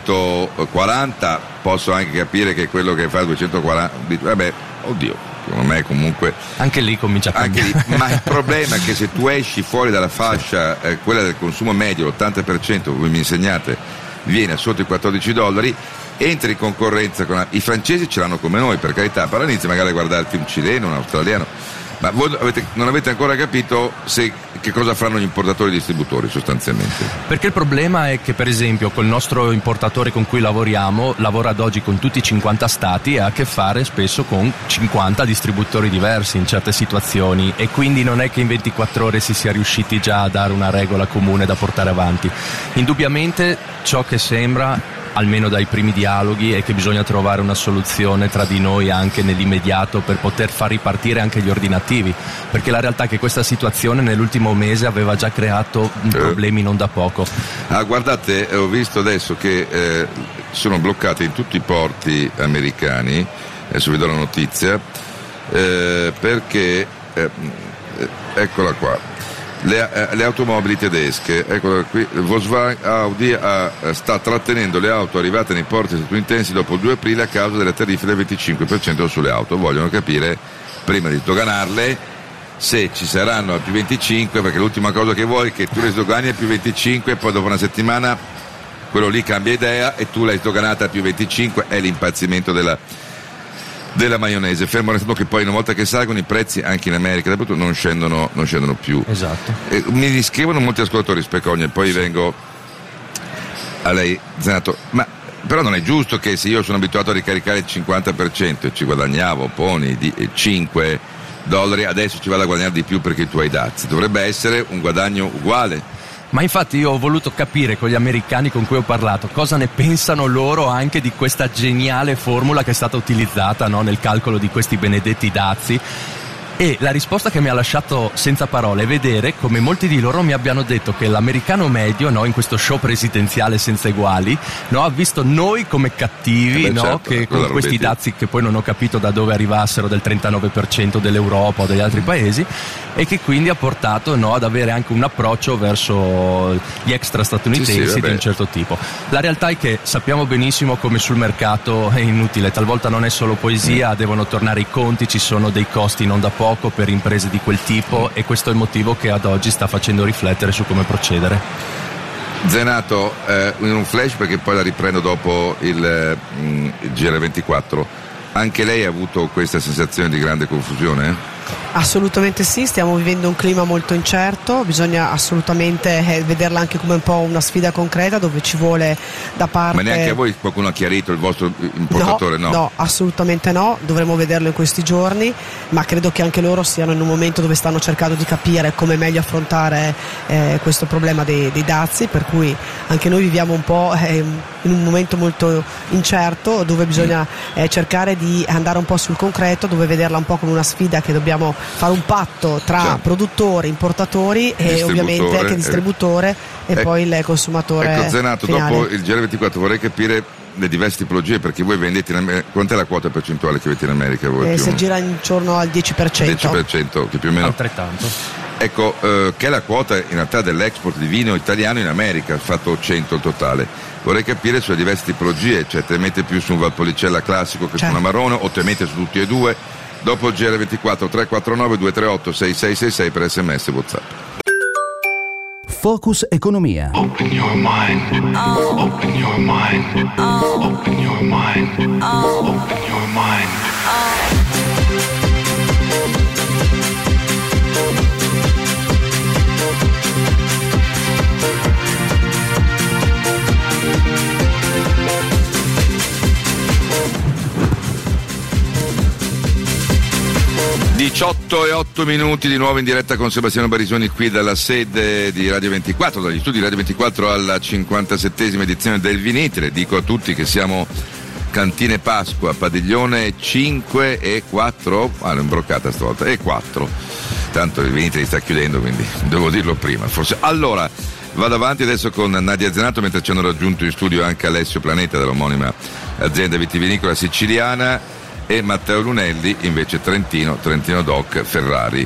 240, posso anche capire che quello che fa 240, vabbè, oddio, secondo me comunque anche lì comincia a cambiare. Anche lì, ma il problema è che se tu esci fuori dalla fascia, quella del consumo medio, l'80%, come mi insegnate, viene sotto i $14, entri in concorrenza con i francesi, ce l'hanno come noi, per carità, però inizi magari a guardarti un cileno, un australiano, ma voi non avete ancora capito che cosa faranno gli importatori e i distributori sostanzialmente. Perché il problema è che per esempio col nostro importatore con cui lavoriamo, lavora ad oggi con tutti i 50 stati e ha a che fare spesso con 50 distributori diversi in certe situazioni, e quindi non è che in 24 ore si sia riusciti già a dare una regola comune da portare avanti. Indubbiamente ciò che sembra, almeno dai primi dialoghi, è che bisogna trovare una soluzione tra di noi anche nell'immediato per poter far ripartire anche gli ordinativi, perché la realtà è che questa situazione nell'ultimo mese aveva già creato problemi non da poco. Guardate, ho visto adesso che sono bloccate in tutti i porti americani, adesso vi do la notizia, perché eccola qua. Le automobili tedesche, eccola qui, Volkswagen Audi sta trattenendo le auto arrivate nei porti statunitensi dopo il 2 aprile a causa delle tariffe del 25% sulle auto. Vogliono capire, prima di sdoganarle, se ci saranno al più 25, perché l'ultima cosa che vuoi è che tu le sdogani al più 25 e poi dopo una settimana quello lì cambia idea e tu l'hai sdoganata al più 25, è l'impazzimento della maionese, fermo restando che poi una volta che salgono i prezzi anche in America dappertutto non scendono più. Esatto. Mi scrivono molti ascoltatori, Specogna, e poi vengo a lei, Zenato, ma però non è giusto che se io sono abituato a ricaricare il 50% e ci guadagnavo poni di $5, adesso ci vado a guadagnare di più perché tu hai dazi, dovrebbe essere un guadagno uguale. Ma infatti io ho voluto capire con gli americani con cui ho parlato cosa ne pensano loro anche di questa geniale formula che è stata utilizzata, no, nel calcolo di questi benedetti dazi. E la risposta che mi ha lasciato senza parole è vedere come molti di loro mi abbiano detto che l'americano medio, no, in questo show presidenziale senza eguali, no, ha visto noi come cattivi, no, certo, che con questi dazi che poi non ho capito da dove arrivassero, del 39% dell'Europa o degli altri paesi, e che quindi ha portato, no, ad avere anche un approccio verso gli extra statunitensi di un certo tipo. La realtà è che sappiamo benissimo come sul mercato è inutile, talvolta non è solo poesia, devono tornare i conti, ci sono dei costi non da poco per imprese di quel tipo, e questo è il motivo che ad oggi sta facendo riflettere su come procedere. Zenato, in un flash, perché poi la riprendo dopo il GR24, anche lei ha avuto questa sensazione di grande confusione? Assolutamente sì, stiamo vivendo un clima molto incerto, bisogna assolutamente vederla anche come un po' una sfida concreta, dove ci vuole da parte... Ma neanche a voi qualcuno ha chiarito, il vostro importatore? No, assolutamente no, dovremo vederlo in questi giorni, ma credo che anche loro siano in un momento dove stanno cercando di capire come meglio affrontare questo problema dei dazi, per cui anche noi viviamo un po' in un momento molto incerto, dove bisogna cercare di andare un po' sul concreto, dove vederla un po' come una sfida che dobbiamo fare un patto tra produttori, importatori e ovviamente anche distributore e poi il consumatore. Ecco, Zenato, finale. dopo il GR24 vorrei capire le diverse tipologie, perché voi vendete in America. Quant'è la quota percentuale che avete in America? Voi si aggira intorno al 10%. 10%, che più o meno altrettanto. Ecco, che è la quota in realtà dell'export di vino italiano in America, fatto 100 in totale. Vorrei capire sulle diverse tipologie, cioè te mette più su un Valpolicella classico che su un Amarone, o te mette su tutti e due. Dopo il GR24 349 238 6666 per SMS e WhatsApp. Focus Economia. Open your mind. Open your mind. Open your mind. Open your mind. e 8 minuti di nuovo in diretta con Sebastiano Barisoni qui dalla sede di Radio 24, dagli studi di Radio 24 alla 57esima edizione del Vinitile. Dico a tutti che siamo Cantine Pasqua, padiglione 5 e 4, l'ho imbroccata stavolta, e 4. Tanto il Vinitile sta chiudendo, quindi devo dirlo prima, forse. Allora, vado avanti adesso con Nadia Zenato, mentre ci hanno raggiunto in studio anche Alessio Planeta dell'omonima azienda vitivinicola siciliana, e Matteo Lunelli invece Trentino Doc Ferrari,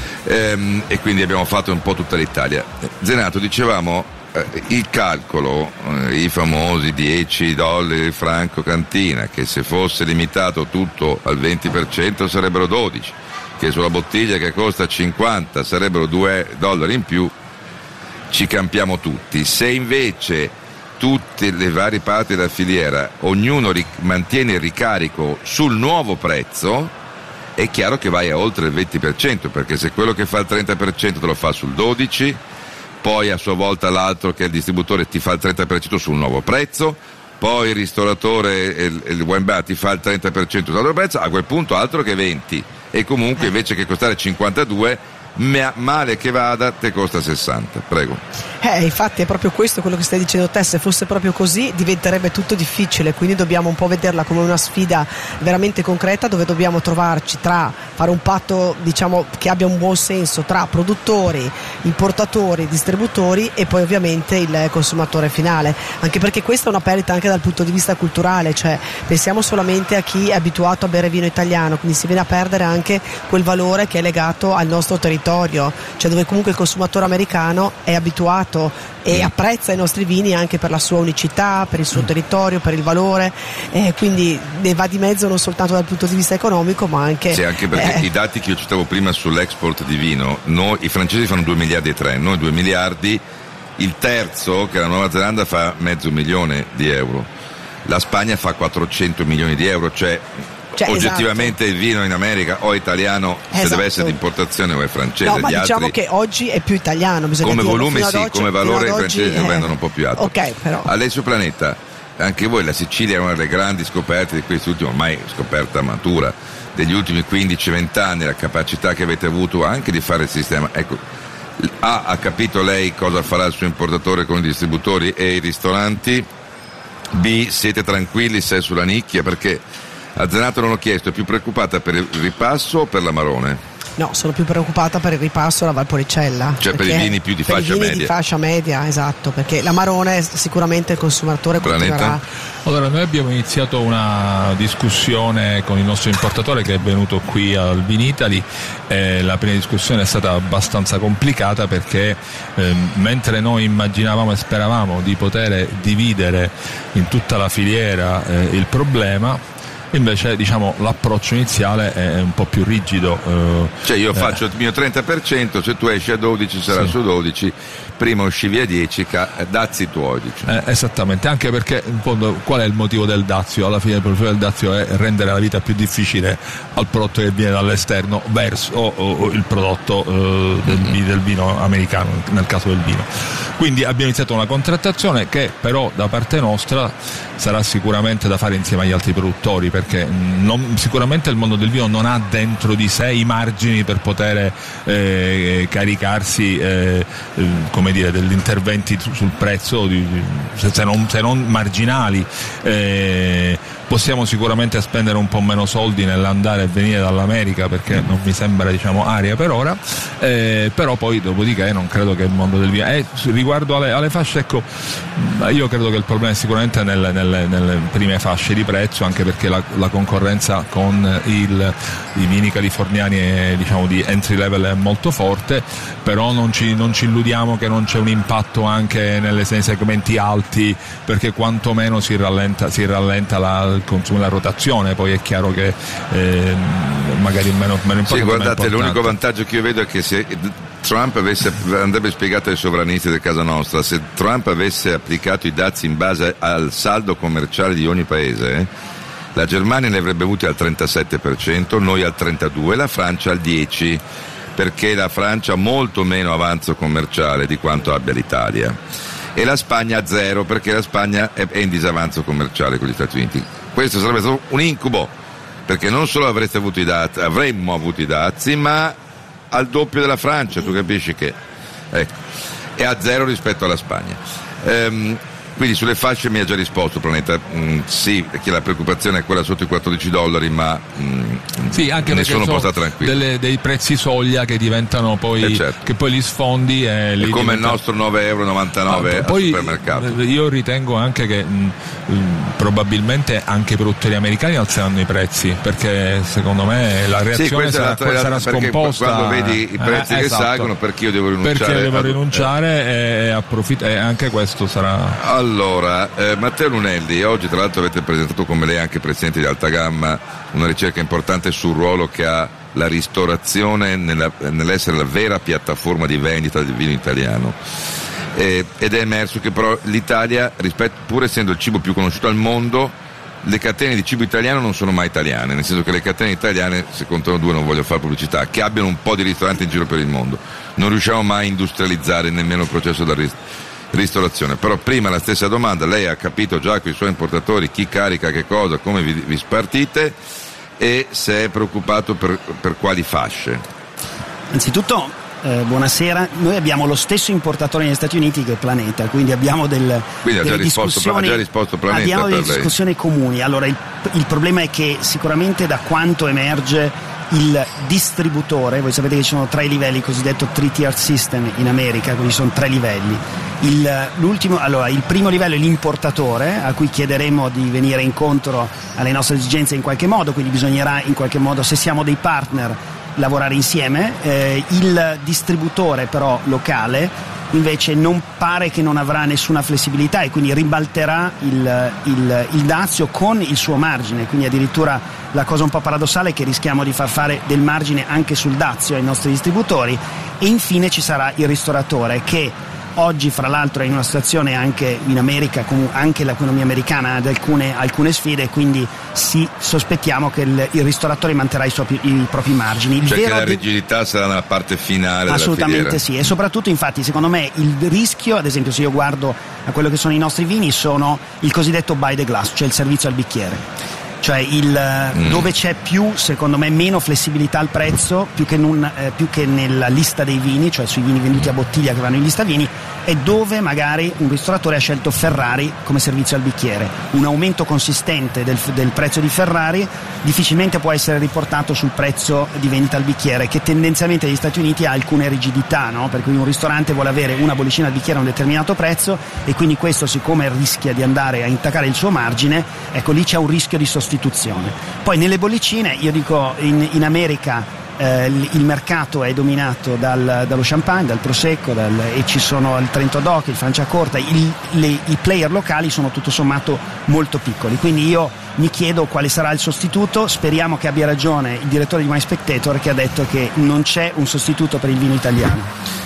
e quindi abbiamo fatto un po' tutta l'Italia. Zenato, dicevamo il calcolo, i famosi $10 franco cantina, che se fosse limitato tutto al 20% sarebbero 12, che sulla bottiglia che costa 50 sarebbero $2 in più, ci campiamo tutti. Se invece tutte le varie parti della filiera, ognuno mantiene il ricarico sul nuovo prezzo, è chiaro che vai a oltre il 20%, perché se quello che fa il 30% te lo fa sul 12%, poi a sua volta l'altro che è il distributore ti fa il 30% sul nuovo prezzo, poi il ristoratore e il wine bar ti fa il 30% sul nuovo prezzo, a quel punto altro che 20%, e comunque invece che costare 52, male che vada te costa 60. Prego. Infatti è proprio questo quello che stai dicendo te, se fosse proprio così diventerebbe tutto difficile, quindi dobbiamo un po' vederla come una sfida veramente concreta, dove dobbiamo trovarci tra fare un patto, diciamo, che abbia un buon senso tra produttori, importatori, distributori e poi ovviamente il consumatore finale, anche perché questa è una perdita anche dal punto di vista culturale, cioè pensiamo solamente a chi è abituato a bere vino italiano, quindi si viene a perdere anche quel valore che è legato al nostro territorio, cioè dove comunque il consumatore americano è abituato e apprezza i nostri vini anche per la sua unicità, per il suo territorio, per il valore, quindi ne va di mezzo non soltanto dal punto di vista economico, ma anche... Sì, anche perché i dati che io citavo prima sull'export di vino, i francesi fanno 2,3 miliardi, noi 2 miliardi, il terzo, che è la Nuova Zelanda, fa €500 milioni, la Spagna fa 400 milioni di euro, cioè oggettivamente esatto. Il vino in America o è italiano, se esatto. deve essere di importazione o è francese. No, ma gli diciamo altri, che oggi è più italiano, bisogna come dirlo. volume sì, come valore i francesi lo vendono un po' più alto. Ok, però. Alessio Planeta, anche voi, la Sicilia è una delle grandi scoperte di questi ultimi, ormai scoperta matura, degli ultimi 15-20 anni, la capacità che avete avuto anche di fare il sistema. Ecco, ha capito lei cosa farà il suo importatore con i distributori e i ristoranti? B, siete tranquilli se è sulla nicchia? Perché a Zenato non ho chiesto, è più preoccupata per il ripasso o per l'Amarone? No, sono più preoccupata per il ripasso alla Valpolicella. Cioè per i vini più di fascia media. Per i vini di fascia media, esatto, perché l'Amarone sicuramente il consumatore continuerà. Allora, noi abbiamo iniziato una discussione con il nostro importatore che è venuto qui al Vinitaly. La prima discussione è stata abbastanza complicata perché mentre noi immaginavamo e speravamo di poter dividere in tutta la filiera il problema, invece l'approccio iniziale è un po' più rigido. Cioè io faccio il mio 30%, se tu esci a 12 sarà su 12, prima uscivi a 10, dazi tuoi, diciamo. Esattamente, anche perché in fondo qual è il motivo del dazio? Alla fine il motivo del dazio è rendere la vita più difficile al prodotto che viene dall'esterno verso il prodotto del vino americano, nel caso del vino. Quindi abbiamo iniziato una contrattazione che però da parte nostra sarà sicuramente da fare insieme agli altri produttori, perché sicuramente il mondo del vino non ha dentro di sé i margini per poter caricarsi degli interventi sul prezzo, se non marginali. Possiamo sicuramente spendere un po' meno soldi nell'andare e venire dall'America, perché non mi sembra aria per ora, però poi dopodiché non credo che il mondo del vino riguardo alle fasce, ecco, io credo che il problema è sicuramente nelle prime fasce di prezzo, anche perché la concorrenza con i vini californiani di entry level è molto forte, però non ci illudiamo che non c'è un impatto anche nei segmenti alti, perché quantomeno si rallenta il consumo e la rotazione. Poi è chiaro che magari meno importante. Sì, guardate, l'unico vantaggio che io vedo è che se Trump andrebbe spiegato ai sovranisti di casa nostra, se Trump avesse applicato i dazi in base al saldo commerciale di ogni paese, la Germania ne avrebbe avuti al 37%, noi al 32%, la Francia al 10%, perché la Francia ha molto meno avanzo commerciale di quanto abbia l'Italia, e la Spagna a 0%, perché la Spagna è in disavanzo commerciale con gli Stati Uniti. Questo sarebbe stato un incubo, perché non solo avremmo avuto i dazi, ma al doppio della Francia, tu capisci che è a 0 rispetto alla Spagna. Quindi sulle fasce mi ha già risposto Planeta, sì, perché la preoccupazione è quella sotto i $14, ma sì, anche ne sono un po' stato tranquillo. Dei prezzi soglia che diventano poi, certo, che poi li sfondi e è come il nostro €9,99 al supermercato. Io ritengo anche che probabilmente anche i produttori americani alzeranno i prezzi, perché secondo me la reazione sarà scomposta. Quando vedi i prezzi che salgono, perché io devo rinunciare? Perché devo rinunciare e anche questo sarà. Allora, Matteo Lunelli, oggi tra l'altro avete presentato come lei anche presidente di Alta Gamma una ricerca importante sul ruolo che ha la ristorazione nell'essere la vera piattaforma di vendita del vino italiano, ed è emerso che però l'Italia, pur essendo il cibo più conosciuto al mondo, le catene di cibo italiano non sono mai italiane, nel senso che le catene italiane, se contano due, non voglio fare pubblicità, che abbiano un po' di ristoranti in giro per il mondo, non riusciamo mai a industrializzare nemmeno il processo da ristorazione. Però prima la stessa domanda, lei ha capito già con i suoi importatori chi carica che cosa, come vi spartite, e se è preoccupato per quali fasce? Anzitutto buonasera, noi abbiamo lo stesso importatore negli Stati Uniti che è Planeta, quindi abbiamo delle risposto Planeta, abbiamo delle per discussioni comuni. Allora il problema è che sicuramente da quanto emerge il distributore, voi sapete che ci sono 3 livelli, il cosiddetto 3-tier system in America, quindi sono 3 livelli. Il primo livello è l'importatore, a cui chiederemo di venire incontro alle nostre esigenze in qualche modo, quindi bisognerà in qualche modo, se siamo dei partner, lavorare insieme. Il distributore però locale invece non pare che non avrà nessuna flessibilità e quindi ribalterà il dazio con il suo margine, quindi addirittura la cosa un po' paradossale è che rischiamo di far fare del margine anche sul dazio ai nostri distributori. E infine ci sarà il ristoratore, che oggi fra l'altro è in una situazione anche in America, anche l'economia americana ha alcune sfide, quindi sospettiamo che il ristoratore manterrà i propri margini. Che la rigidità sarà nella parte finale assolutamente della filiera. Sì, e soprattutto infatti secondo me il rischio, ad esempio se io guardo a quello che sono i nostri vini, sono il cosiddetto by the glass, cioè il servizio al bicchiere. cioè dove c'è più, secondo me, meno flessibilità al prezzo, più che nella lista dei vini, cioè sui vini venduti a bottiglia che vanno in lista vini, è dove magari un ristoratore ha scelto Ferrari come servizio al bicchiere. Un aumento consistente del prezzo di Ferrari difficilmente può essere riportato sul prezzo di vendita al bicchiere, che tendenzialmente negli Stati Uniti ha alcune rigidità, no? Per cui un ristorante vuole avere una bollicina al bicchiere a un determinato prezzo, e quindi questo, siccome rischia di andare a intaccare il suo margine, ecco, lì c'è un rischio di sostituzione. Poi nelle bollicine, io dico, in America il mercato è dominato dallo champagne, dal prosecco, e ci sono il Trento DOC, il Franciacorta. I player locali sono tutto sommato molto piccoli, quindi io mi chiedo quale sarà il sostituto. Speriamo che abbia ragione il direttore di Wine Spectator, che ha detto che non c'è un sostituto per il vino italiano.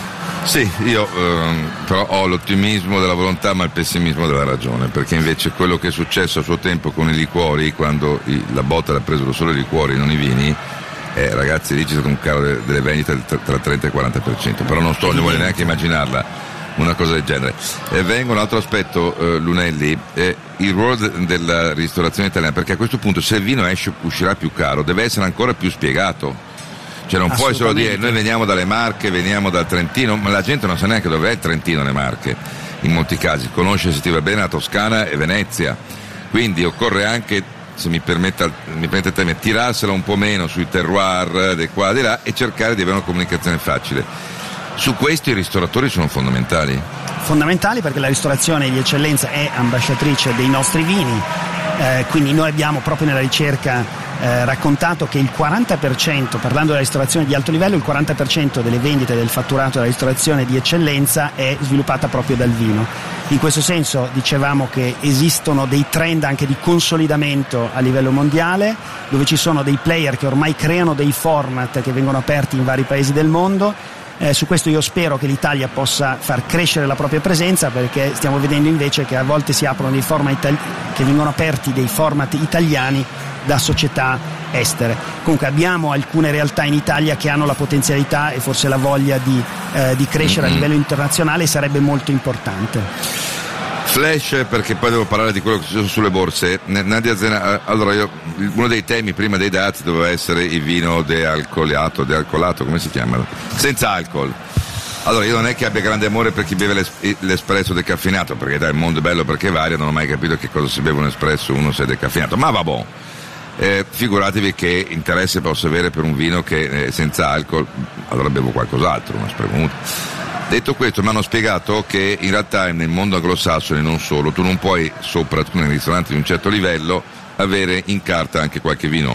Sì, io però ho l'ottimismo della volontà ma il pessimismo della ragione, perché invece quello che è successo a suo tempo con i liquori, quando la botta l'ha preso solo i liquori, non i vini, ragazzi, lì c'è stato un calo delle vendite tra 30 e 40%, però non voglio neanche immaginarla una cosa del genere. Vengo un altro aspetto, Lunelli, il ruolo della ristorazione italiana, perché a questo punto se il vino uscirà più caro deve essere ancora più spiegato. Cioè non puoi solo dire noi veniamo dalle Marche, veniamo dal Trentino, ma la gente non sa neanche dov'è il Trentino, le Marche, in molti casi conosce, se ti va bene, la Toscana e Venezia, quindi occorre anche, se mi permette il termine, tirarsela un po' meno sui terroir di qua e di là e cercare di avere una comunicazione facile. Su questo i ristoratori sono fondamentali perché la ristorazione di eccellenza è ambasciatrice dei nostri vini, quindi noi abbiamo proprio nella ricerca raccontato che il 40%, parlando della ristorazione di alto livello, il 40% delle vendite del fatturato della ristorazione di eccellenza è sviluppata proprio dal vino. In questo senso dicevamo che esistono dei trend anche di consolidamento a livello mondiale, dove ci sono dei player che ormai creano dei format che vengono aperti in vari paesi del mondo. Su questo io spero che l'Italia possa far crescere la propria presenza, perché stiamo vedendo invece che a volte si aprono dei format che vengono aperti, dei format italiani da società estere. Comunque abbiamo alcune realtà in Italia che hanno la potenzialità e forse la voglia di crescere a livello internazionale, e sarebbe molto importante. Flash, perché poi devo parlare di quello che succede sulle borse. Nadia Zena, allora uno dei temi prima dei dazi doveva essere il vino dealcolato, come si chiama? Senza alcol. Allora io non è che abbia grande amore per chi beve l'espresso decaffeinato, perché dai, il mondo è bello perché varia, non ho mai capito che cosa si beve un espresso uno se è decaffeinato, ma va buon. Figuratevi che interesse posso avere per un vino che è senza alcol, allora bevo qualcos'altro, una spremuta. Detto questo, mi hanno spiegato che in realtà nel mondo anglosassone, non solo, tu non puoi, soprattutto nei ristoranti di un certo livello, avere in carta anche qualche vino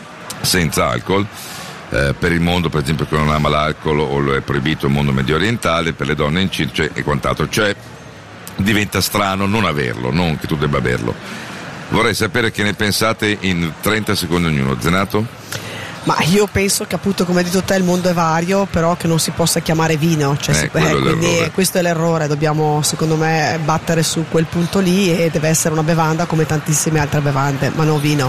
senza alcol. Per il mondo, per esempio, che non ama l'alcol o lo è proibito, il mondo medio orientale, per le donne incinte e quant'altro, cioè diventa strano non averlo, non che tu debba averlo. Vorrei sapere che ne pensate in 30 secondi ognuno. Zenato? Ma io penso che, appunto, come hai detto te, il mondo è vario, però che non si possa chiamare vino, cioè quindi questo è l'errore. Dobbiamo, secondo me, battere su quel punto lì, e deve essere una bevanda come tantissime altre bevande, ma non vino.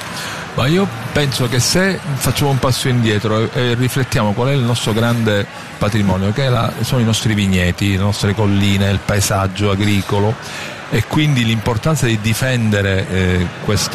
Ma io penso che se facciamo un passo indietro e riflettiamo qual è il nostro grande patrimonio, che sono i nostri vigneti, le nostre colline, il paesaggio agricolo, e quindi l'importanza di difendere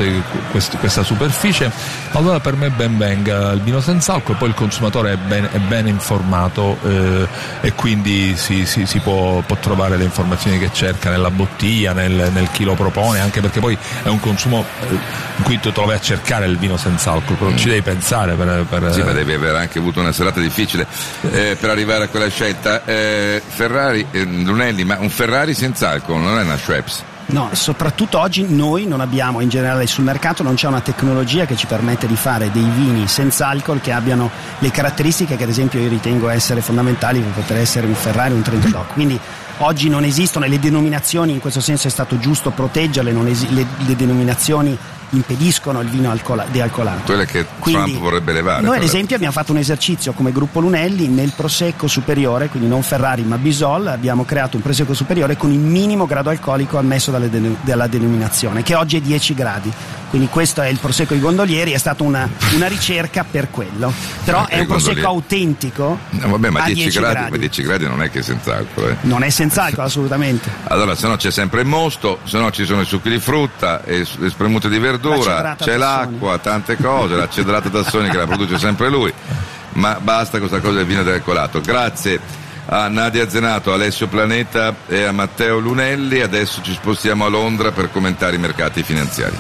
questa superficie, allora per me ben venga il vino senza alcol. Poi il consumatore è ben informato, e quindi si può trovare le informazioni che cerca nella bottiglia, nel chi lo propone, anche perché poi è un consumo in cui tu te lo vai a cercare il vino senza alcol, però ci devi pensare Sì, ma devi aver anche avuto una serata difficile per arrivare a quella scelta. Ferrari, Lunelli, ma un Ferrari senza alcol non è una Schweppes? No, soprattutto oggi noi non abbiamo, in generale sul mercato non c'è una tecnologia che ci permette di fare dei vini senza alcol che abbiano le caratteristiche che ad esempio io ritengo essere fondamentali per poter essere un Ferrari o un Trento DOC. Quindi oggi non esistono, e le denominazioni, in questo senso è stato giusto proteggerle, le denominazioni impediscono il vino dealcolato. Quelle che Trump vorrebbe levare. Noi ad esempio abbiamo fatto un esercizio come gruppo Lunelli nel prosecco superiore, quindi non Ferrari ma Bisol, abbiamo creato un prosecco superiore con il minimo grado alcolico ammesso dalla denominazione, che oggi è 10 gradi. quindi questo è il prosecco di gondolieri, è stata una ricerca per quello, però è un prosecco autentico. Vabbè, ma 10 gradi. Ma 10 gradi non è che è senza alcol, non è senza alcol, assolutamente. Allora, se no c'è sempre il mosto, se no ci sono i succhi di frutta e le spremute di verdura, c'è l'acqua, tante cose, la cedrata Tassoni che la produce sempre lui, ma basta questa cosa del vino del colato. Grazie a Nadia Zenato, Alessio Planeta e a Matteo Lunelli. Adesso ci spostiamo a Londra per commentare i mercati finanziari.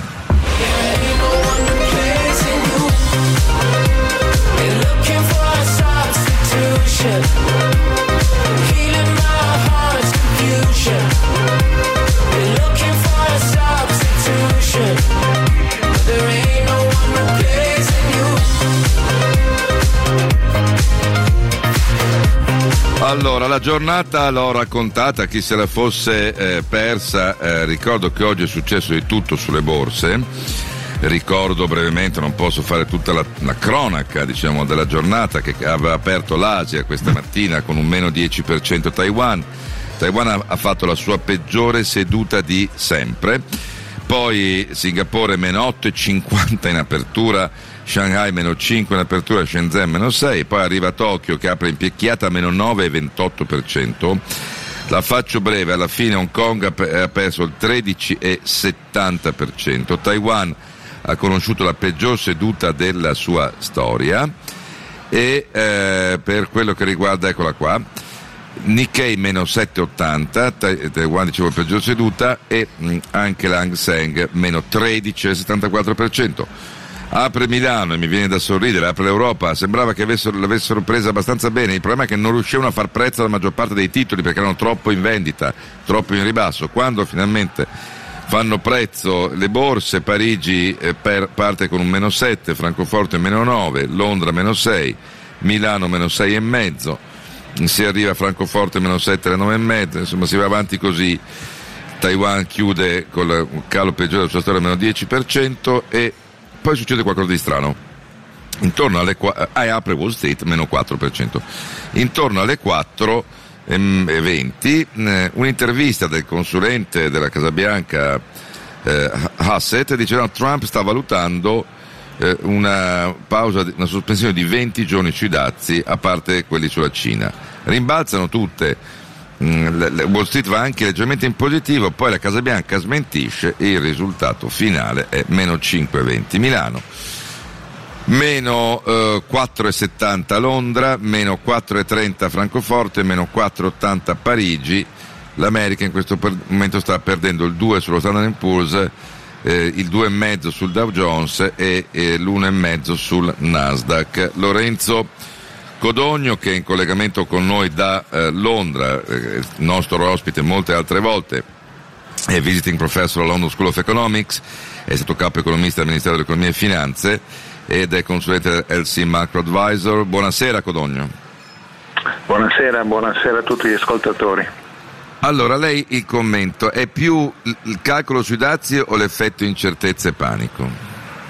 Allora, la giornata l'ho raccontata, chi se la fosse persa, ricordo che oggi è successo di tutto sulle borse, ricordo brevemente, non posso fare tutta la cronaca, diciamo, della giornata, che aveva aperto l'Asia questa mattina con un meno 10% Taiwan ha fatto la sua peggiore seduta di sempre, poi Singapore meno 8,50 in apertura, Shanghai meno 5 in apertura, Shenzhen meno 6, poi arriva Tokyo che apre in picchiata meno 9,28%. La faccio breve, alla fine Hong Kong ha perso il 13,70%, Taiwan ha conosciuto la peggior seduta della sua storia e per quello che riguarda, eccola qua, Nikkei meno 7,80, Taiwan dicevo peggior seduta, e anche l'Hang Seng meno 13,74%. Apre Milano e mi viene da sorridere, apre l'Europa, sembrava che l'avessero presa abbastanza bene, il problema è che non riuscivano a far prezzo alla maggior parte dei titoli perché erano troppo in vendita, troppo in ribasso. Quando finalmente fanno prezzo le borse, Parigi parte con un meno 7, Francoforte meno 9, Londra meno 6, Milano meno 6,5, si arriva a Francoforte meno 7 alle 9,5, insomma si va avanti così. Taiwan chiude con il calo peggiore della sua storia meno 10% e poi succede qualcosa di strano. Intorno alle apre Wall Street meno 4%. Intorno alle 4:20 un'intervista del consulente della Casa Bianca Hassett diceva Trump sta valutando una sospensione di 20 giorni sui dazi, a parte quelli sulla Cina. Rimbalzano tutte, Wall Street va anche leggermente in positivo, poi la Casa Bianca smentisce e il risultato finale è meno 5,20 Milano, meno 4,70 Londra, meno 4,30 Francoforte, meno 4,80 Parigi. L'America in questo momento sta perdendo il 2 sullo Standard & Poor's, il 2,5 sul Dow Jones e l'1,5 sul Nasdaq. Lorenzo Codogno, che è in collegamento con noi da Londra, il nostro ospite molte altre volte, è visiting professor alla London School of Economics, è stato capo economista del Ministero dell'Economia e Finanze ed è consulente LC Macro Advisor. Buonasera Codogno. Buonasera a tutti gli ascoltatori. Allora, lei il commento, è più il calcolo sui dazi o l'effetto incertezza e panico?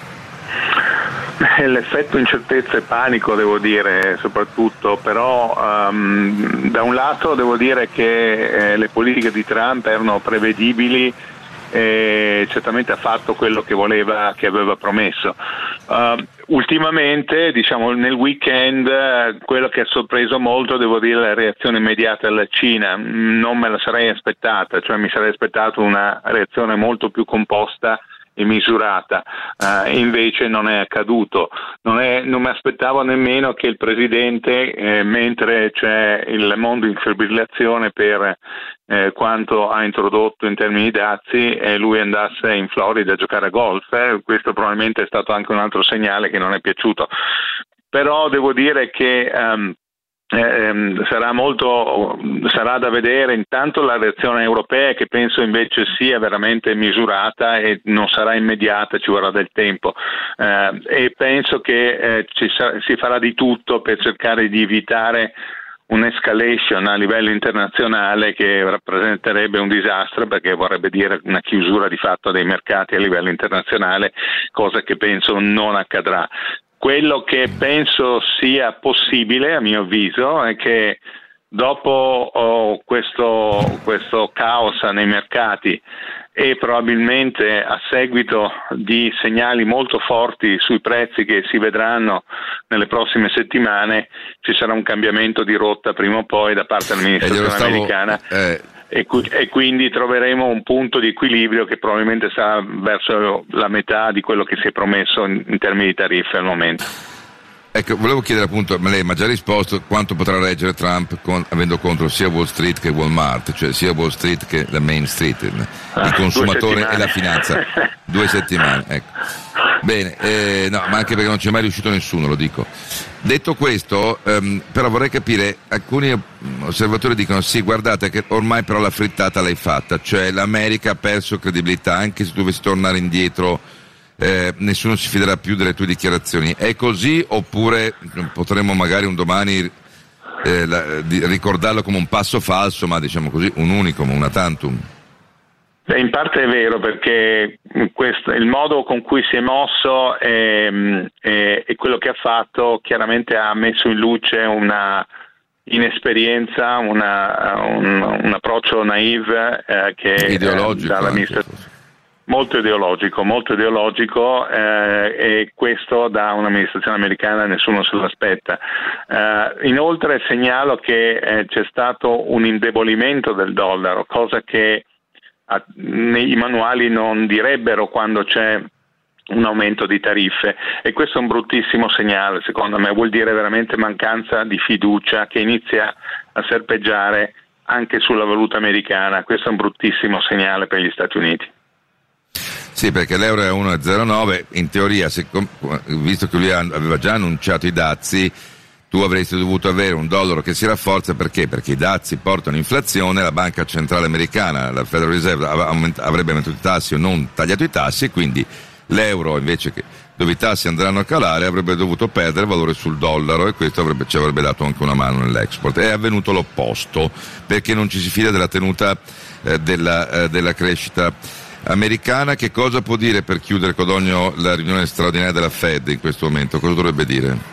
L'effetto incertezza e panico, devo dire, soprattutto, però da un lato devo dire che le politiche di Trump erano prevedibili e certamente ha fatto quello che voleva, che aveva promesso. Ultimamente, diciamo nel weekend, quello che ha sorpreso molto, devo dire, la reazione immediata della Cina. Non me la sarei aspettata, cioè mi sarei aspettato una reazione molto più composta e misurata, invece non è accaduto. Non mi aspettavo nemmeno che il Presidente, mentre c'è il mondo in fibrillazione per quanto ha introdotto in termini di dazi, lui andasse in Florida a giocare a golf. Questo probabilmente è stato anche un altro segnale che non è piaciuto. Però devo dire che sarà da vedere intanto la reazione europea, che penso invece sia veramente misurata e non sarà immediata, ci vorrà del tempo, e penso che si farà di tutto per cercare di evitare un'escalation a livello internazionale che rappresenterebbe un disastro, perché vorrebbe dire una chiusura di fatto dei mercati a livello internazionale, cosa che penso non accadrà. Quello che penso sia possibile, a mio avviso, è che dopo questo caos nei mercati e probabilmente a seguito di segnali molto forti sui prezzi che si vedranno nelle prossime settimane ci sarà un cambiamento di rotta prima o poi da parte dell'amministrazione americana. E quindi troveremo un punto di equilibrio che probabilmente sarà verso la metà di quello che si è promesso in termini di tariffe al momento. Ecco, volevo chiedere appunto, lei mi ha già risposto, quanto potrà reggere Trump avendo contro sia Wall Street che Walmart, cioè sia Wall Street che la Main Street, il consumatore e la finanza. 2 settimane, ecco. Bene, no, ma anche perché non c'è mai riuscito nessuno, lo dico. Detto questo, però vorrei capire, alcuni osservatori dicono sì, guardate che ormai però la frittata l'hai fatta, cioè l'America ha perso credibilità, anche se dovessi tornare indietro nessuno si fiderà più delle tue dichiarazioni. È così oppure potremmo magari un domani ricordarlo come un passo falso, ma diciamo così un unicum, una tantum? In parte è vero, perché il modo con cui si è mosso e quello che ha fatto chiaramente ha messo in luce una inesperienza, un approccio naive che ideologico molto ideologico e questo da un'amministrazione americana nessuno se lo aspetta. Inoltre segnalo che c'è stato un indebolimento del dollaro, cosa che i manuali non direbbero quando c'è un aumento di tariffe, e questo è un bruttissimo segnale, secondo me. Vuol dire veramente mancanza di fiducia che inizia a serpeggiare anche sulla valuta americana. Questo è un bruttissimo segnale per gli Stati Uniti. Sì, perché l'euro è 1,09, in teoria, visto che lui aveva già annunciato i dazi, tu avresti dovuto avere un dollaro che si rafforza. Perché? Perché i dazi portano inflazione, la banca centrale americana, la Federal Reserve, avrebbe aumentato i tassi o non tagliato i tassi, e quindi l'euro, invece che dove i tassi andranno a calare, avrebbe dovuto perdere valore sul dollaro, e questo ci avrebbe dato anche una mano nell'export. È avvenuto l'opposto, perché non ci si fida della tenuta della crescita americana. Che cosa può dire, per chiudere, Codogno, la riunione straordinaria della Fed in questo momento? Cosa dovrebbe dire?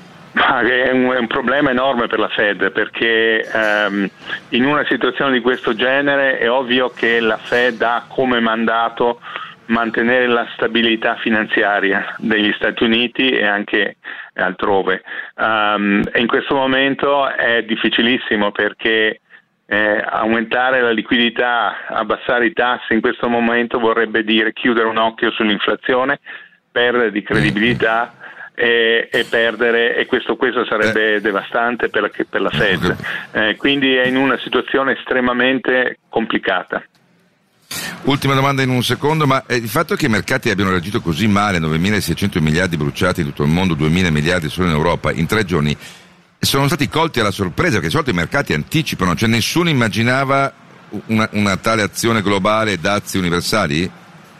È un problema enorme per la Fed, perché in una situazione di questo genere è ovvio che la Fed ha come mandato mantenere la stabilità finanziaria degli Stati Uniti e anche altrove. E in questo momento è difficilissimo, perché aumentare la liquidità, abbassare i tassi in questo momento vorrebbe dire chiudere un occhio sull'inflazione, perdere di credibilità e perdere, e questo sarebbe devastante per la Fed. Quindi è in una situazione estremamente complicata. Ultima domanda in un secondo, ma il fatto che i mercati abbiano reagito così male, 9.600 miliardi bruciati in tutto il mondo, 2.000 miliardi solo in Europa, in 3 giorni, sono stati colti alla sorpresa, perché di solito i mercati anticipano, cioè nessuno immaginava una tale azione globale, dazi universali?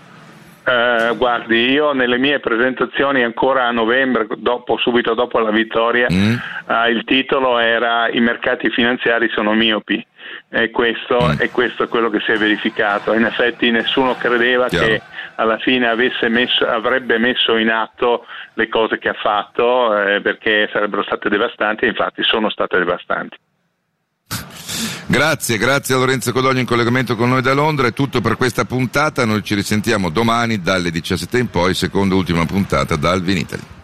Guardi, io nelle mie presentazioni ancora a novembre, subito dopo la vittoria, il titolo era "I mercati finanziari sono miopi", e questo è quello che si è verificato. In effetti nessuno credeva che alla fine avrebbe messo in atto le cose che ha fatto, perché sarebbero state devastanti, e infatti sono state devastanti. Grazie a Lorenzo Codogno in collegamento con noi da Londra. È tutto per questa puntata, noi ci risentiamo domani dalle 17 in poi, seconda e ultima puntata da Alvin Italy.